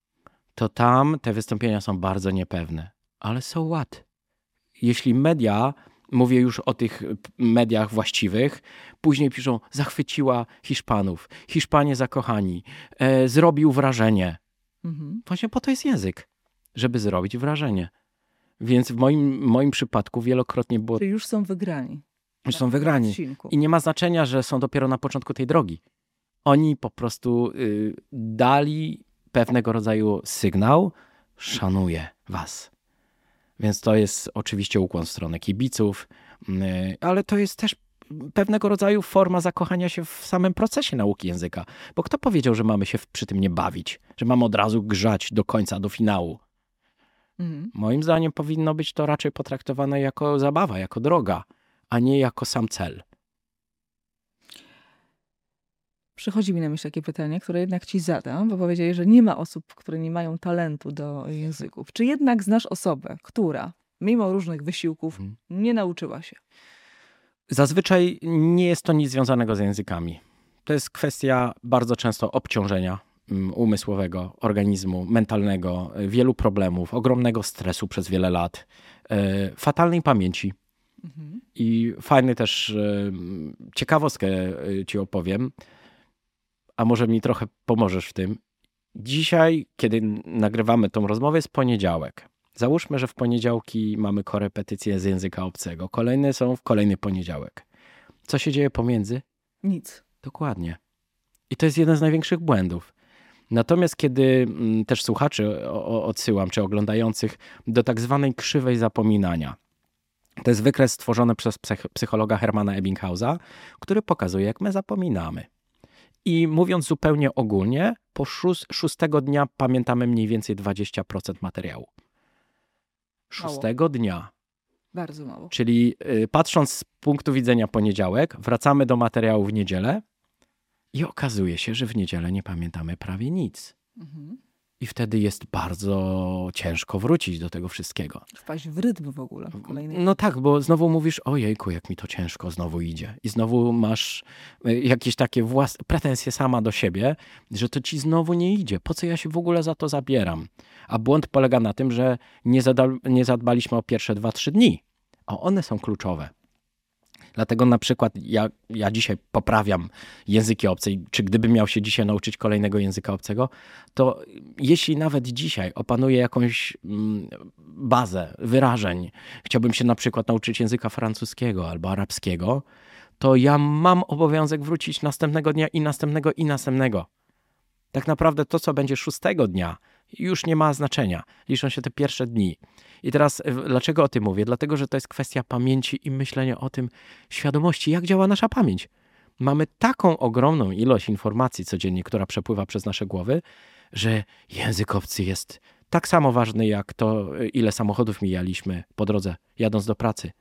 to tam te wystąpienia są bardzo niepewne. Ale so what? Jeśli media Mówię już o tych mediach właściwych. Później piszą, zachwyciła Hiszpanów. Hiszpanie zakochani. E, zrobił wrażenie. Mhm. Właśnie po to jest język, żeby zrobić wrażenie. Więc w moim, moim przypadku wielokrotnie było... Czyli już są wygrani. Już są wygrani. I nie ma znaczenia, że są dopiero na początku tej drogi. Oni po prostu y, dali pewnego rodzaju sygnał, szanuję was. Więc to jest oczywiście ukłon w stronę kibiców, y, ale to jest też pewnego rodzaju forma zakochania się w samym procesie nauki języka. Bo kto powiedział, że mamy się przy tym nie bawić? Że mamy od razu grzać do końca, do finału? Mhm. Moim zdaniem powinno być to raczej potraktowane jako zabawa, jako droga, a nie jako sam cel. Przychodzi mi na myśl takie pytanie, które jednak ci zadam, bo powiedziałeś, że nie ma osób, które nie mają talentu do języków. Czy jednak znasz osobę, która mimo różnych wysiłków hmm. nie nauczyła się? Zazwyczaj nie jest to nic związanego z językami. To jest kwestia bardzo często obciążenia umysłowego, organizmu, mentalnego, wielu problemów, ogromnego stresu przez wiele lat, fatalnej pamięci. Mhm. I fajny też ciekawostkę ci opowiem, a może mi trochę pomożesz w tym. Dzisiaj, kiedy nagrywamy tą rozmowę, jest poniedziałek. Załóżmy, że w poniedziałki mamy korepetycje z języka obcego. Kolejne są w kolejny poniedziałek. Co się dzieje pomiędzy? Nic. Dokładnie. I to jest jeden z największych błędów. Natomiast kiedy też słuchaczy odsyłam, czy oglądających, do tak zwanej krzywej zapominania. To jest wykres stworzony przez psychologa Hermana Ebbinghausa, który pokazuje, jak my zapominamy. I mówiąc zupełnie ogólnie, po szóst, szóstego dnia pamiętamy mniej więcej dwadzieścia procent materiału. Szóstego mało. dnia. Bardzo mało. Czyli y, patrząc z punktu widzenia poniedziałek, wracamy do materiału w niedzielę i okazuje się, że w niedzielę nie pamiętamy prawie nic. Mhm. I wtedy jest bardzo ciężko wrócić do tego wszystkiego. Wpaść w rytm w ogóle. W kolejnej... No tak, bo znowu mówisz, ojejku, jak mi to ciężko znowu idzie. I znowu masz jakieś takie własne pretensje sama do siebie, że to ci znowu nie idzie. Po co ja się w ogóle za to zabieram? A błąd polega na tym, że nie, zada- nie zadbaliśmy o pierwsze dwa, trzy dni. A one są kluczowe. Dlatego na przykład ja, ja dzisiaj poprawiam języki obce, czy gdybym miał się dzisiaj nauczyć kolejnego języka obcego, to jeśli nawet dzisiaj opanuję jakąś bazę wyrażeń, chciałbym się na przykład nauczyć języka francuskiego albo arabskiego, to ja mam obowiązek wrócić następnego dnia i następnego i następnego. Tak naprawdę to, co będzie szóstego dnia, już nie ma znaczenia. Liczą się te pierwsze dni. I teraz dlaczego o tym mówię? Dlatego, że to jest kwestia pamięci i myślenia o tym, świadomości, jak działa nasza pamięć. Mamy taką ogromną ilość informacji codziennie, która przepływa przez nasze głowy, że język obcy jest tak samo ważny, jak to, ile samochodów mijaliśmy po drodze, jadąc do pracy.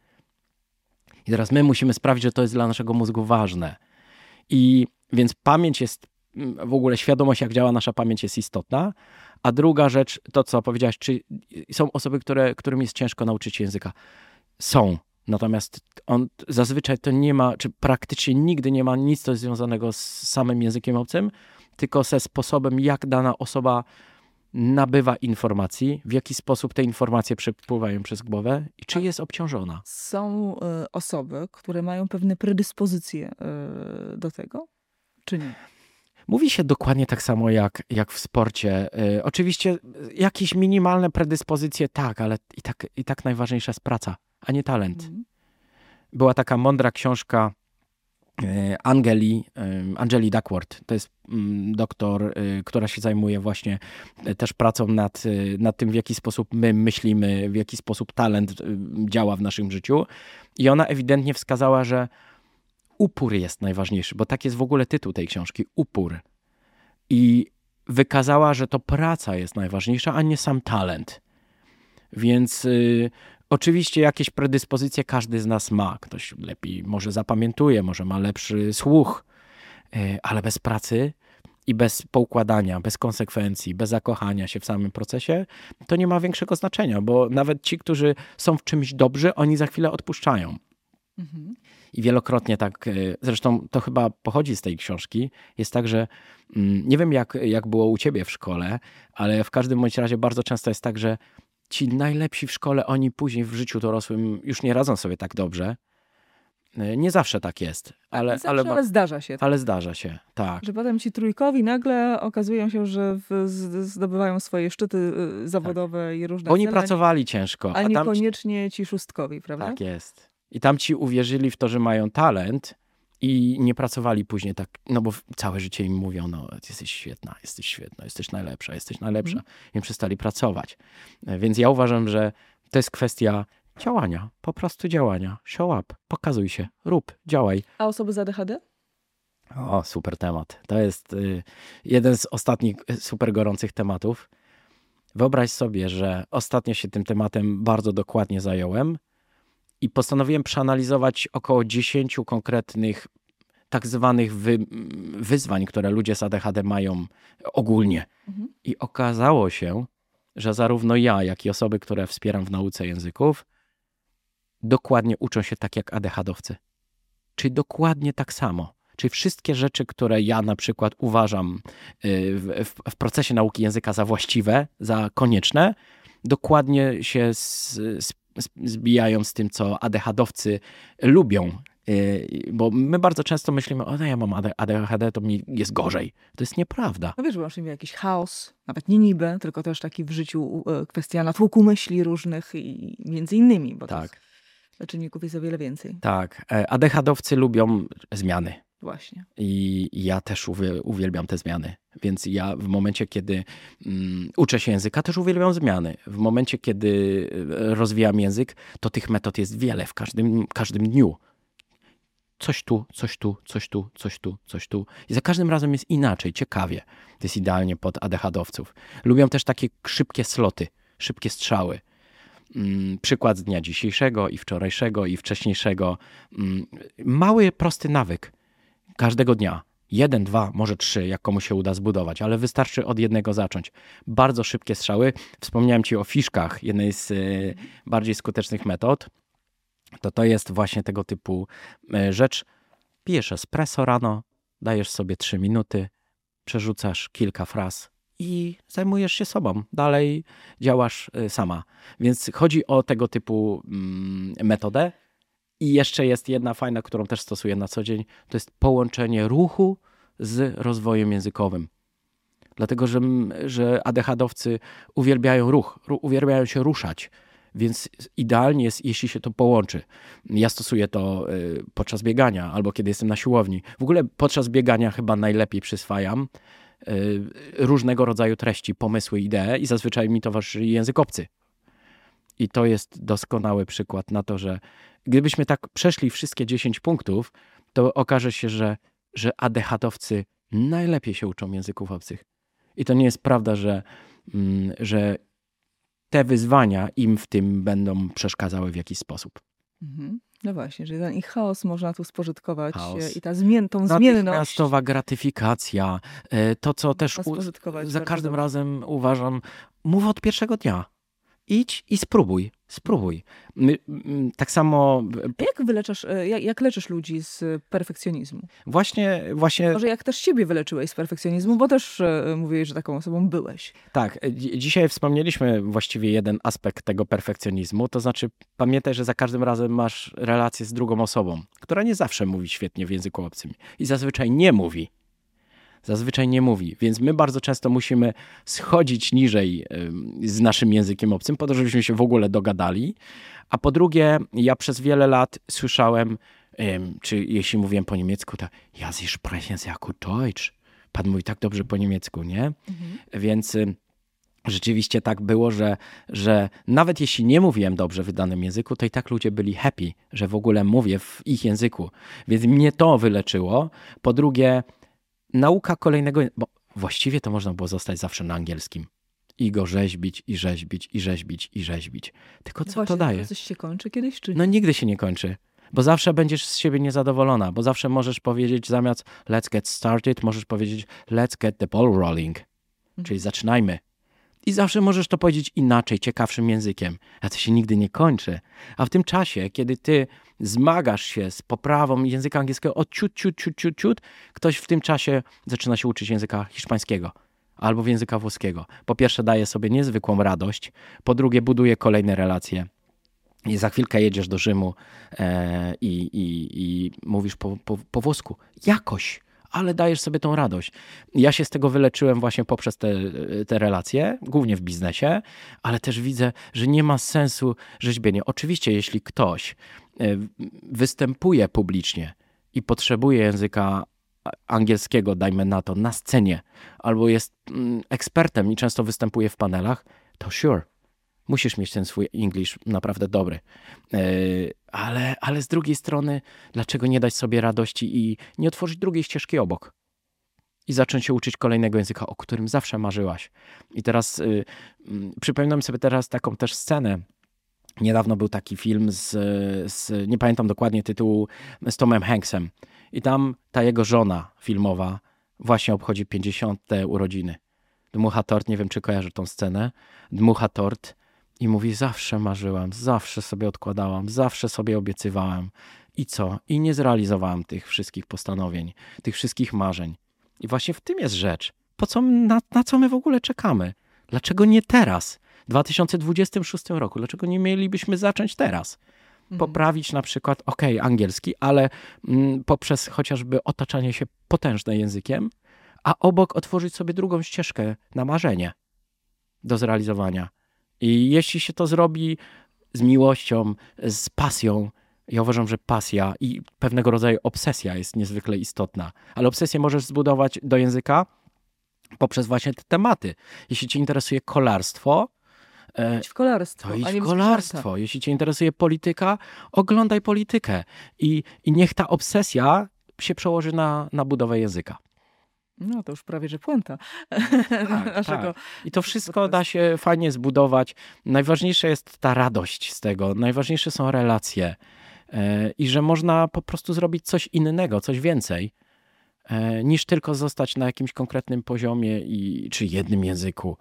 I teraz my musimy sprawić, że to jest dla naszego mózgu ważne. I więc pamięć jest, w ogóle świadomość, jak działa nasza pamięć, jest istotna. A druga rzecz, to co powiedziałaś, czy są osoby, które, którym jest ciężko nauczyć się języka? Są. Natomiast on zazwyczaj to nie ma, czy praktycznie nigdy nie ma nic to związanego z samym językiem obcym, tylko ze sposobem, jak dana osoba nabywa informacji, w jaki sposób te informacje przepływają przez głowę i czy jest obciążona. Są y, osoby, które mają pewne predyspozycje y, do tego, czy nie? Mówi się dokładnie tak samo jak, jak w sporcie. Yy, oczywiście jakieś minimalne predyspozycje tak, ale i tak, i tak najważniejsza jest praca, a nie talent. Mm. Była taka mądra książka yy, Angeli, yy, Angeli Duckworth. To jest yy, doktor, yy, która się zajmuje właśnie yy, też pracą nad, yy, nad tym, w jaki sposób my myślimy, w jaki sposób talent yy, działa w naszym życiu. I ona ewidentnie wskazała, że upór jest najważniejszy, bo tak jest w ogóle tytuł tej książki, upór. I wykazała, że to praca jest najważniejsza, a nie sam talent. Więc y, oczywiście jakieś predyspozycje każdy z nas ma. Ktoś lepiej może zapamiętuje, może ma lepszy słuch, y, ale bez pracy i bez poukładania, bez konsekwencji, bez zakochania się w samym procesie, to nie ma większego znaczenia, bo nawet ci, którzy są w czymś dobrzy, oni za chwilę odpuszczają. Mhm. I wielokrotnie tak, zresztą to chyba pochodzi z tej książki, jest tak, że nie wiem jak, jak było u ciebie w szkole, ale w każdym bądź razie bardzo często jest tak, że ci najlepsi w szkole, oni później w życiu dorosłym już nie radzą sobie tak dobrze. Nie zawsze tak jest, ale, zawsze, ale, ale zdarza się. ale zdarza się, tak. Że potem ci trójkowi nagle okazują się, że w, z, zdobywają swoje szczyty y, zawodowe tak. i różne Oni cele, pracowali ciężko. a A niekoniecznie ci szóstkowi, prawda? Tak jest. I tam ci uwierzyli w to, że mają talent i nie pracowali później tak, no bo całe życie im mówią, no jesteś świetna, jesteś świetna, jesteś najlepsza, jesteś najlepsza. Mm. I przestali pracować. Więc ja uważam, że to jest kwestia działania, po prostu działania. Show up, pokazuj się, rób, działaj. A osoby z A D H D? O, super temat. To jest y, jeden z ostatnich super gorących tematów. Wyobraź sobie, że ostatnio się tym tematem bardzo dokładnie zająłem i postanowiłem przeanalizować około dziesięciu konkretnych tak zwanych wy, wyzwań, które ludzie z A D H D mają ogólnie. Mhm. I okazało się, że zarówno ja, jak i osoby, które wspieram w nauce języków, dokładnie uczą się tak jak A D H D-owcy. Czyli dokładnie tak samo. Czyli wszystkie rzeczy, które ja na przykład uważam w, w, w procesie nauki języka za właściwe, za konieczne, dokładnie się z, z, zbijają z tym, co A D H D-owcy lubią. Bo my bardzo często myślimy, o no ja mam A D H D, to mi jest gorzej. To jest nieprawda. No wiesz, bo masz jakiś chaos, nawet nie niby, tylko też taki w życiu kwestia natłoku myśli różnych i między innymi, bo tak. czynników jest o wiele więcej. Tak. A D H D-owcy lubią zmiany. Właśnie. I ja też uwielbiam te zmiany. Więc ja w momencie, kiedy um, uczę się języka, też uwielbiam zmiany. W momencie, kiedy rozwijam język, to tych metod jest wiele w każdym, każdym dniu. Coś tu, coś tu, coś tu, coś tu, coś tu. I za każdym razem jest inaczej, ciekawie. To jest idealnie pod A D H D-owców. Lubią też takie szybkie sloty, szybkie strzały. Um, przykład z dnia dzisiejszego i wczorajszego i wcześniejszego. Um, mały, prosty nawyk. Każdego dnia. Jeden, dwa, może trzy, jak komu się uda zbudować, ale wystarczy od jednego zacząć. Bardzo szybkie strzały. Wspomniałem ci o fiszkach, jednej z y, bardziej skutecznych metod. To to jest właśnie tego typu y, rzecz. Pijesz espresso rano, dajesz sobie trzy minuty, przerzucasz kilka fraz i zajmujesz się sobą. Dalej działasz y, sama. Więc chodzi o tego typu y, metodę. I jeszcze jest jedna fajna, którą też stosuję na co dzień, to jest połączenie ruchu z rozwojem językowym. Dlatego, że, że A D H D-owcy uwielbiają ruch, uwielbiają się ruszać, więc idealnie jest, jeśli się to połączy. Ja stosuję to y, podczas biegania albo kiedy jestem na siłowni. W ogóle podczas biegania chyba najlepiej przyswajam y, różnego rodzaju treści, pomysły, idee i zazwyczaj mi towarzyszy język obcy. I to jest doskonały przykład na to, że gdybyśmy tak przeszli wszystkie dziesięć punktów, to okaże się, że, że A D H D-owcy najlepiej się uczą języków obcych. I to nie jest prawda, że, mm, że te wyzwania im w tym będą przeszkadzały w jakiś sposób. Mhm. No właśnie, że ten ich chaos można tu spożytkować Chaos. i ta zmien, tą zmienność. Natychmiastowa gratyfikacja, to co też u, za każdym dobrze. razem uważam, mów od pierwszego dnia. Idź i spróbuj, spróbuj. My, tak samo... Jak wyleczasz, jak, jak leczysz ludzi z perfekcjonizmu? Właśnie, właśnie... Może jak też siebie wyleczyłeś z perfekcjonizmu, bo też mówiłeś, że taką osobą byłeś. Tak, dzisiaj wspomnieliśmy właściwie jeden aspekt tego perfekcjonizmu, to znaczy pamiętaj, że za każdym razem masz relację z drugą osobą, która nie zawsze mówi świetnie w języku obcym i zazwyczaj nie mówi. Zazwyczaj nie mówi, więc my bardzo często musimy schodzić niżej z naszym językiem obcym, po to, żebyśmy się w ogóle dogadali. A po drugie, ja przez wiele lat słyszałem, czy jeśli mówiłem po niemiecku, to ja Sie sprechen sehr gut Deutsch. Pan mówi tak dobrze po niemiecku, nie? Mhm. Więc rzeczywiście tak było, że, że nawet jeśli nie mówiłem dobrze w danym języku, to i tak ludzie byli happy, że w ogóle mówię w ich języku. Więc mnie to wyleczyło. Po drugie, nauka kolejnego, bo właściwie to można było zostać zawsze na angielskim. I go rzeźbić, i rzeźbić, i rzeźbić, i rzeźbić. Tylko co Właśnie, to daje? Coś się kończy kiedyś, czy nie? No nigdy się nie kończy. Bo zawsze będziesz z siebie niezadowolona. Bo zawsze możesz powiedzieć zamiast let's get started, możesz powiedzieć let's get the ball rolling. Mhm. Czyli zaczynajmy. I zawsze możesz to powiedzieć inaczej, ciekawszym językiem. A to się nigdy nie kończy. A w tym czasie, kiedy ty zmagasz się z poprawą języka angielskiego o ciut, ciut, ciut, ciut, ciut, ktoś w tym czasie zaczyna się uczyć języka hiszpańskiego. albo w języka włoskiego. Po pierwsze daje sobie niezwykłą radość, po drugie buduje kolejne relacje. I za chwilkę jedziesz do Rzymu e, i, i, i mówisz po, po, po włosku. Jakoś, ale dajesz sobie tą radość. Ja się z tego wyleczyłem właśnie poprzez te, te relacje, głównie w biznesie, ale też widzę, że nie ma sensu rzeźbienie. Oczywiście, jeśli ktoś występuje publicznie i potrzebuje języka angielskiego, dajmy na to, na scenie, albo jest ekspertem i często występuje w panelach, to sure. Musisz mieć ten swój English naprawdę dobry. Ale, ale z drugiej strony, dlaczego nie dać sobie radości i nie otworzyć drugiej ścieżki obok? I zacząć się uczyć kolejnego języka, o którym zawsze marzyłaś. I teraz y, y, przypominam sobie teraz taką też scenę. Niedawno był taki film z, z, nie pamiętam dokładnie tytułu, z Tomem Hanksem. I tam ta jego żona filmowa właśnie obchodzi pięćdziesiąte urodziny. Dmucha tort, nie wiem czy kojarzy tą scenę. Dmucha tort. I mówi, zawsze marzyłam, zawsze sobie odkładałam, zawsze sobie obiecywałam. I co? I nie zrealizowałam tych wszystkich postanowień, tych wszystkich marzeń. I właśnie w tym jest rzecz. Po co, na, na co my w ogóle czekamy? Dlaczego nie teraz? W dwa tysiące dwudziestym szóstym roku. Dlaczego nie mielibyśmy zacząć teraz? Poprawić na przykład, okej, okay, angielski, ale mm, poprzez chociażby otaczanie się potężnym językiem, a obok otworzyć sobie drugą ścieżkę na marzenie do zrealizowania. I jeśli się to zrobi z miłością, z pasją, ja uważam, że pasja i pewnego rodzaju obsesja jest niezwykle istotna. Ale obsesję możesz zbudować do języka poprzez właśnie te tematy. Jeśli cię interesuje kolarstwo, idź w kolarstwo, to idź a nie w kolarstwo. Jeśli cię interesuje polityka, oglądaj politykę. I, i niech ta obsesja się przełoży na, na budowę języka. No to już prawie, że puenta. Tak, naszego... tak. I to wszystko da się fajnie zbudować. Najważniejsza jest ta radość z tego. Najważniejsze są relacje. I że można po prostu zrobić coś innego, coś więcej, niż tylko zostać na jakimś konkretnym poziomie i, czy jednym języku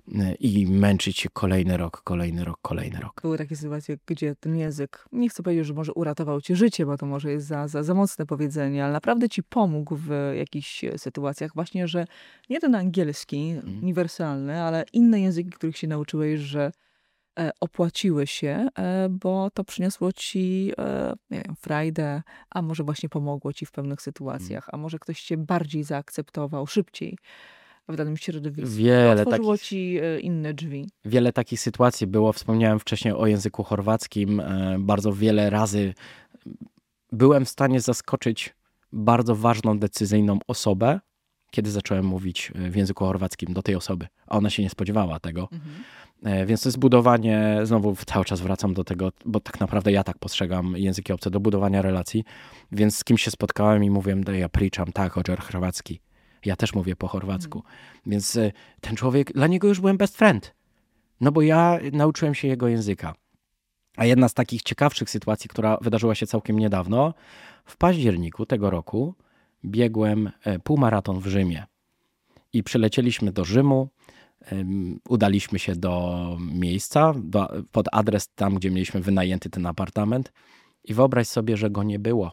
i męczyć się kolejny rok, kolejny rok, kolejny rok. Były takie sytuacje, gdzie ten język, nie chcę powiedzieć, że może uratował ci życie, bo to może jest za, za, za mocne powiedzenie, ale naprawdę ci pomógł w jakichś sytuacjach właśnie, że nie ten angielski, hmm. uniwersalny, ale inne języki, których się nauczyłeś, że opłaciły się, bo to przyniosło ci, nie wiem, frajdę, a może właśnie pomogło ci w pewnych sytuacjach, a może ktoś cię bardziej zaakceptował, szybciej w danym środowisku. Wiele otworzyło takich, ci inne drzwi. Wiele takich sytuacji było. Wspomniałem wcześniej o języku chorwackim. Bardzo wiele razy byłem w stanie zaskoczyć bardzo ważną, decyzyjną osobę, kiedy zacząłem mówić w języku chorwackim do tej osoby, a ona się nie spodziewała tego. Mhm. Więc to jest budowanie, znowu cały czas wracam do tego, bo tak naprawdę ja tak postrzegam języki obce, do budowania relacji. Więc z kimś się spotkałem i mówiłem, da ja pričam tak, chodżer chorwacki. Ja też mówię po chorwacku. Mhm. Więc ten człowiek, dla niego już byłem best friend. No bo ja nauczyłem się jego języka. A jedna z takich ciekawszych sytuacji, która wydarzyła się całkiem niedawno, w październiku tego roku biegłem półmaraton w Rzymie. I przylecieliśmy do Rzymu, um, udaliśmy się do miejsca, do, pod adres tam, gdzie mieliśmy wynajęty ten apartament i wyobraź sobie, że go nie było.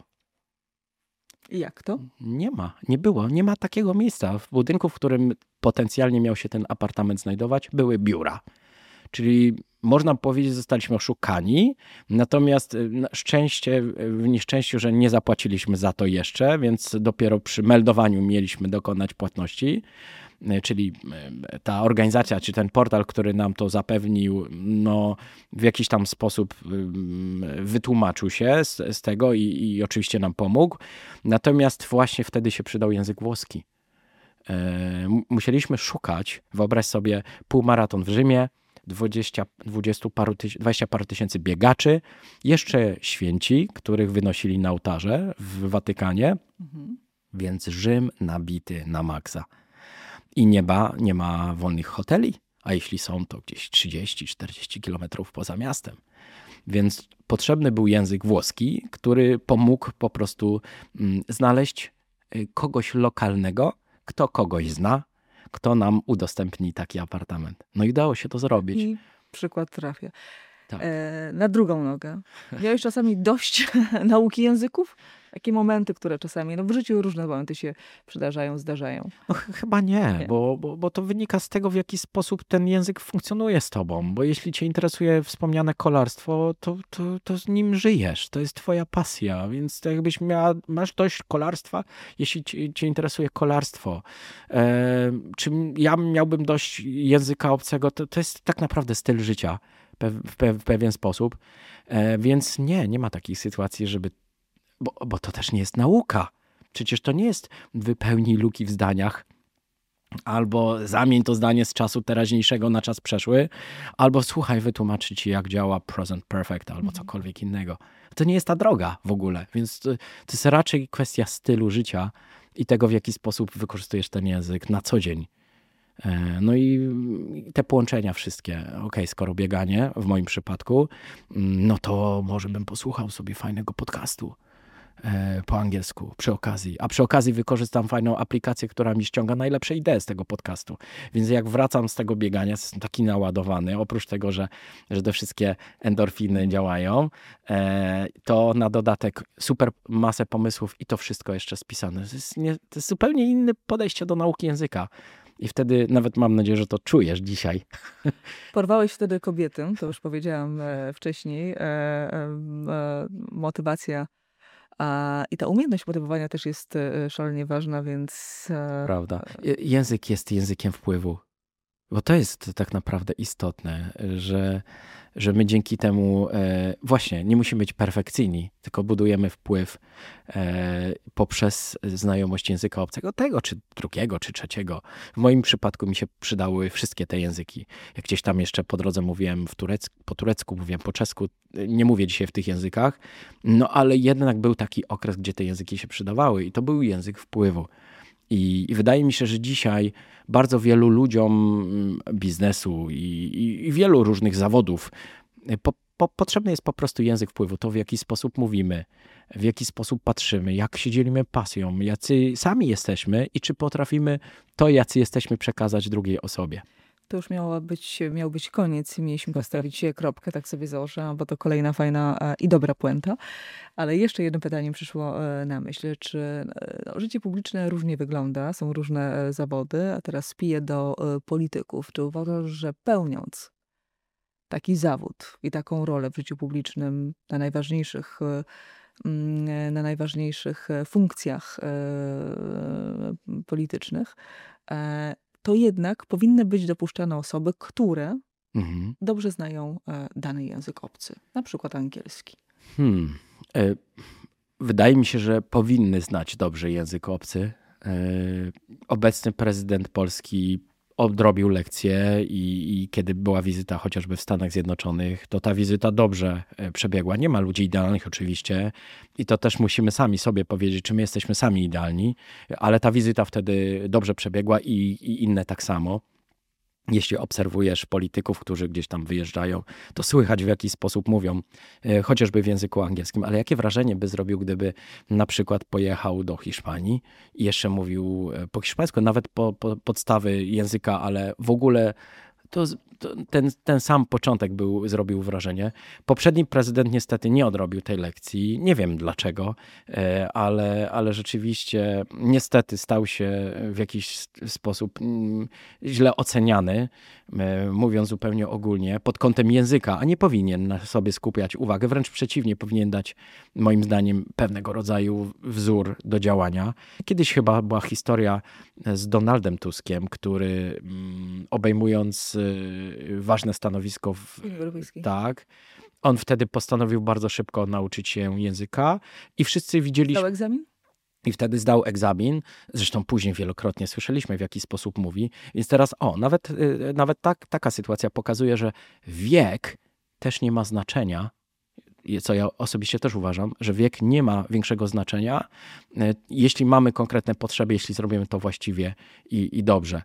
Jak to? Nie ma, nie było, nie ma takiego miejsca. W budynku, w którym potencjalnie miał się ten apartament znajdować, były biura. Czyli można powiedzieć, że zostaliśmy oszukani, natomiast szczęście, w nieszczęściu, że nie zapłaciliśmy za to jeszcze, więc dopiero przy meldowaniu mieliśmy dokonać płatności, czyli ta organizacja, czy ten portal, który nam to zapewnił, no w jakiś tam sposób wytłumaczył się z, z tego i, i oczywiście nam pomógł. Natomiast właśnie wtedy się przydał język włoski. Musieliśmy szukać, wyobraź sobie, półmaraton w Rzymie, dwadzieścia, dwadzieścia paru tysięcy, dwadzieścia paru tysięcy biegaczy, jeszcze święci, których wynosili na ołtarze w Watykanie, mhm. Więc Rzym nabity na maksa. I nie ma, nie ma wolnych hoteli, a jeśli są, to gdzieś trzydzieści czterdzieści kilometrów poza miastem. Więc potrzebny był język włoski, który pomógł po prostu mm, znaleźć kogoś lokalnego, kto kogoś zna, kto nam udostępni taki apartament. No i udało się to zrobić. I przykład trafia. Tak. E, na drugą nogę. Miałeś czasami dość nauki języków? Takie momenty, które czasami, no w życiu różne momenty się przydarzają, zdarzają. No, ch- chyba nie, Nie. Bo, bo, bo to wynika z tego, w jaki sposób ten język funkcjonuje z tobą. Bo jeśli cię interesuje wspomniane kolarstwo, to, to, to z nim żyjesz. To jest twoja pasja, więc to jakbyś miała, masz dość kolarstwa, jeśli cię, cię interesuje kolarstwo. E, czy ja miałbym dość języka obcego, to, to jest tak naprawdę styl życia pe, w, pe, w pewien sposób. E, więc nie, nie ma takiej sytuacji, żeby Bo, bo to też nie jest nauka. Przecież to nie jest wypełnij luki w zdaniach, albo zamień to zdanie z czasu teraźniejszego na czas przeszły, albo słuchaj, wytłumaczy ci, jak działa present perfect, albo cokolwiek innego. To nie jest ta droga w ogóle, więc to, to jest raczej kwestia stylu życia i tego, w jaki sposób wykorzystujesz ten język na co dzień. E, No i te połączenia wszystkie. Okej, skoro bieganie w moim przypadku, mm, no to może bym posłuchał sobie fajnego podcastu e, po angielsku przy okazji. A przy okazji wykorzystam fajną aplikację, która mi ściąga najlepsze idee z tego podcastu. Więc jak wracam z tego biegania, jestem taki naładowany, oprócz tego, że, że te wszystkie endorfiny działają, e, to na dodatek super masę pomysłów i to wszystko jeszcze spisane. To jest, nie, to jest zupełnie inne podejście do nauki języka. I wtedy nawet mam nadzieję, że to czujesz dzisiaj. Porwałeś wtedy kobiety, to już powiedziałam e, wcześniej. E, e, e, motywacja a, i ta umiejętność motywowania też jest e, szalenie ważna, więc e, Prawda. Je- Język jest językiem wpływu. Bo to jest tak naprawdę istotne, że, że my dzięki temu e, właśnie nie musimy być perfekcyjni, tylko budujemy wpływ e, poprzez znajomość języka obcego, tego czy drugiego, czy trzeciego. W moim przypadku mi się przydały wszystkie te języki. Jak gdzieś tam jeszcze po drodze mówiłem w turec, po turecku, mówiłem po czesku, nie mówię dzisiaj w tych językach, no ale jednak był taki okres, gdzie te języki się przydawały i to był język wpływu. I, I wydaje mi się, że dzisiaj bardzo wielu ludziom mm, biznesu i, i, i wielu różnych zawodów po, po, potrzebny jest po prostu język wpływu. To, w jaki sposób mówimy, w jaki sposób patrzymy, jak się dzielimy pasją, jacy sami jesteśmy i czy potrafimy to, jacy jesteśmy, przekazać drugiej osobie. to już miało być, miał być koniec i mieliśmy postawić kropkę, tak sobie założyłam, bo to kolejna fajna e, i dobra puenta. Ale jeszcze jedno pytanie mi przyszło e, na myśl. Czy e, no, życie publiczne różnie wygląda, są różne e, zawody, a teraz piję do e, polityków. Czy uważasz, że pełniąc taki zawód i taką rolę w życiu publicznym na najważniejszych, e, mm, na najważniejszych e, funkcjach e, politycznych, e, to jednak powinny być dopuszczane osoby, które Mhm. dobrze znają e, dany język obcy, na przykład angielski. Hmm. E, Wydaje mi się, że powinny znać dobrze język obcy. E, Obecny prezydent Polski odrobił lekcję i, i kiedy była wizyta chociażby w Stanach Zjednoczonych, to ta wizyta dobrze e, przebiegła. Nie ma ludzi idealnych oczywiście i to też musimy sami sobie powiedzieć, czy my jesteśmy sami idealni, ale ta wizyta wtedy dobrze przebiegła i, i inne tak samo. Jeśli obserwujesz polityków, którzy gdzieś tam wyjeżdżają, to słychać, w jaki sposób mówią, e, chociażby w języku angielskim. Ale jakie wrażenie by zrobił, gdyby na przykład pojechał do Hiszpanii i jeszcze mówił e, po hiszpańsku, nawet po, po podstawy języka, ale w ogóle to, z- to ten, ten sam początek był, zrobił wrażenie. Poprzedni prezydent niestety nie odrobił tej lekcji. Nie wiem dlaczego, e, ale, ale rzeczywiście niestety stał się w jakiś s- sposób mm, źle oceniany, e, mówiąc zupełnie ogólnie, pod kątem języka, a nie powinien na sobie skupiać uwagę. Wręcz przeciwnie, powinien dać moim zdaniem pewnego rodzaju wzór do działania. Kiedyś chyba była historia z Donaldem Tuskiem, który mm, obejmując y, ważne stanowisko w, Unii Europejskiej. tak, on wtedy postanowił bardzo szybko nauczyć się języka i wszyscy widzieliśmy, Zdał egzamin? i wtedy zdał egzamin. Zresztą później wielokrotnie słyszeliśmy, w jaki sposób mówi. Więc teraz, o, nawet, y, nawet tak, taka sytuacja pokazuje, że wiek też nie ma znaczenia. I co ja osobiście też uważam, że wiek nie ma większego znaczenia, y, jeśli mamy konkretne potrzeby, jeśli zrobimy to właściwie i, i dobrze.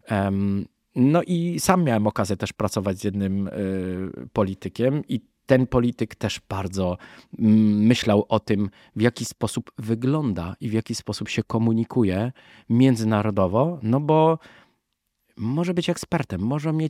Em, No i sam miałem okazję też pracować z jednym y, politykiem i ten polityk też bardzo mm, myślał o tym, w jaki sposób wygląda i w jaki sposób się komunikuje międzynarodowo, no bo może być ekspertem, może mieć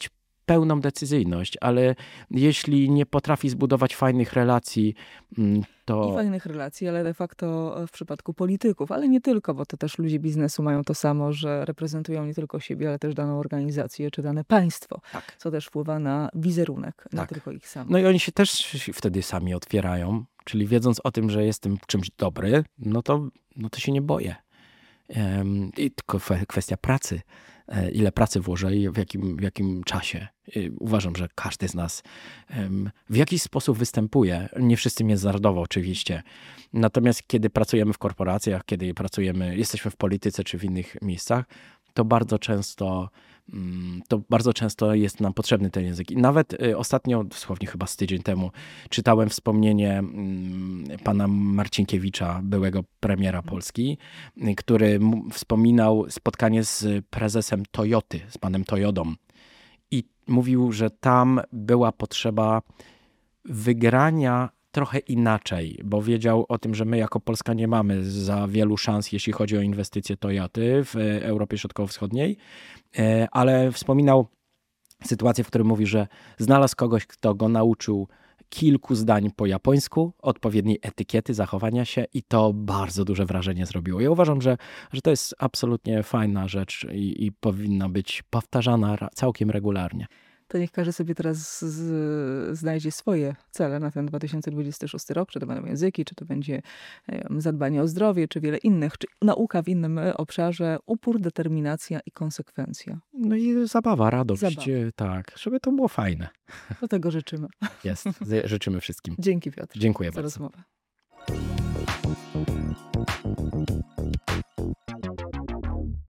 pełną decyzyjność, ale jeśli nie potrafi zbudować fajnych relacji, mm, I to fajnych relacji, ale de facto w przypadku polityków, ale nie tylko, bo to też ludzie biznesu mają to samo, że reprezentują nie tylko siebie, ale też daną organizację czy dane państwo, tak, co też wpływa na wizerunek, nie tak. tylko ich samych. No i oni się też wtedy sami otwierają, czyli wiedząc o tym, że jestem w czymś dobry, no to, no to się nie boję. Em, I tylko kwe- kwestia pracy. E, Ile pracy włożę i w jakim, w jakim czasie. I uważam, że każdy z nas em, w jakiś sposób występuje. Nie wszyscy międzynarodowo oczywiście. Natomiast kiedy pracujemy w korporacjach, kiedy pracujemy, jesteśmy w polityce czy w innych miejscach, to bardzo często mm, to bardzo często jest nam potrzebny ten język. I nawet y, ostatnio, dosłownie chyba z tydzień temu, czytałem wspomnienie mm, pana Marcinkiewicza, byłego premiera Polski, y, który m- wspominał spotkanie z prezesem Toyoty, z panem Toyodą. I mówił, że tam była potrzeba wygrania trochę inaczej, bo wiedział o tym, że my jako Polska nie mamy za wielu szans, jeśli chodzi o inwestycje Toyoty w e, Europie Środkowo-Wschodniej, E, ale wspominał sytuację, w której mówi, że znalazł kogoś, kto go nauczył kilku zdań po japońsku, odpowiedniej etykiety, zachowania się i to bardzo duże wrażenie zrobiło. Ja uważam, że, że to jest absolutnie fajna rzecz i, i powinna być powtarzana ra- całkiem regularnie. To niech każdy sobie teraz z, znajdzie swoje cele na ten dwa tysiące dwudziesty szósty rok, czy to będą języki, czy to będzie nie wiem, zadbanie o zdrowie, czy wiele innych, czy nauka w innym e, obszarze, upór, determinacja i konsekwencja. No i zabawa, radość, Zabawa. e, tak, żeby to było fajne. Do tego życzymy. Jest, Z- życzymy wszystkim. Dzięki Piotr Dziękuję za bardzo. rozmowę.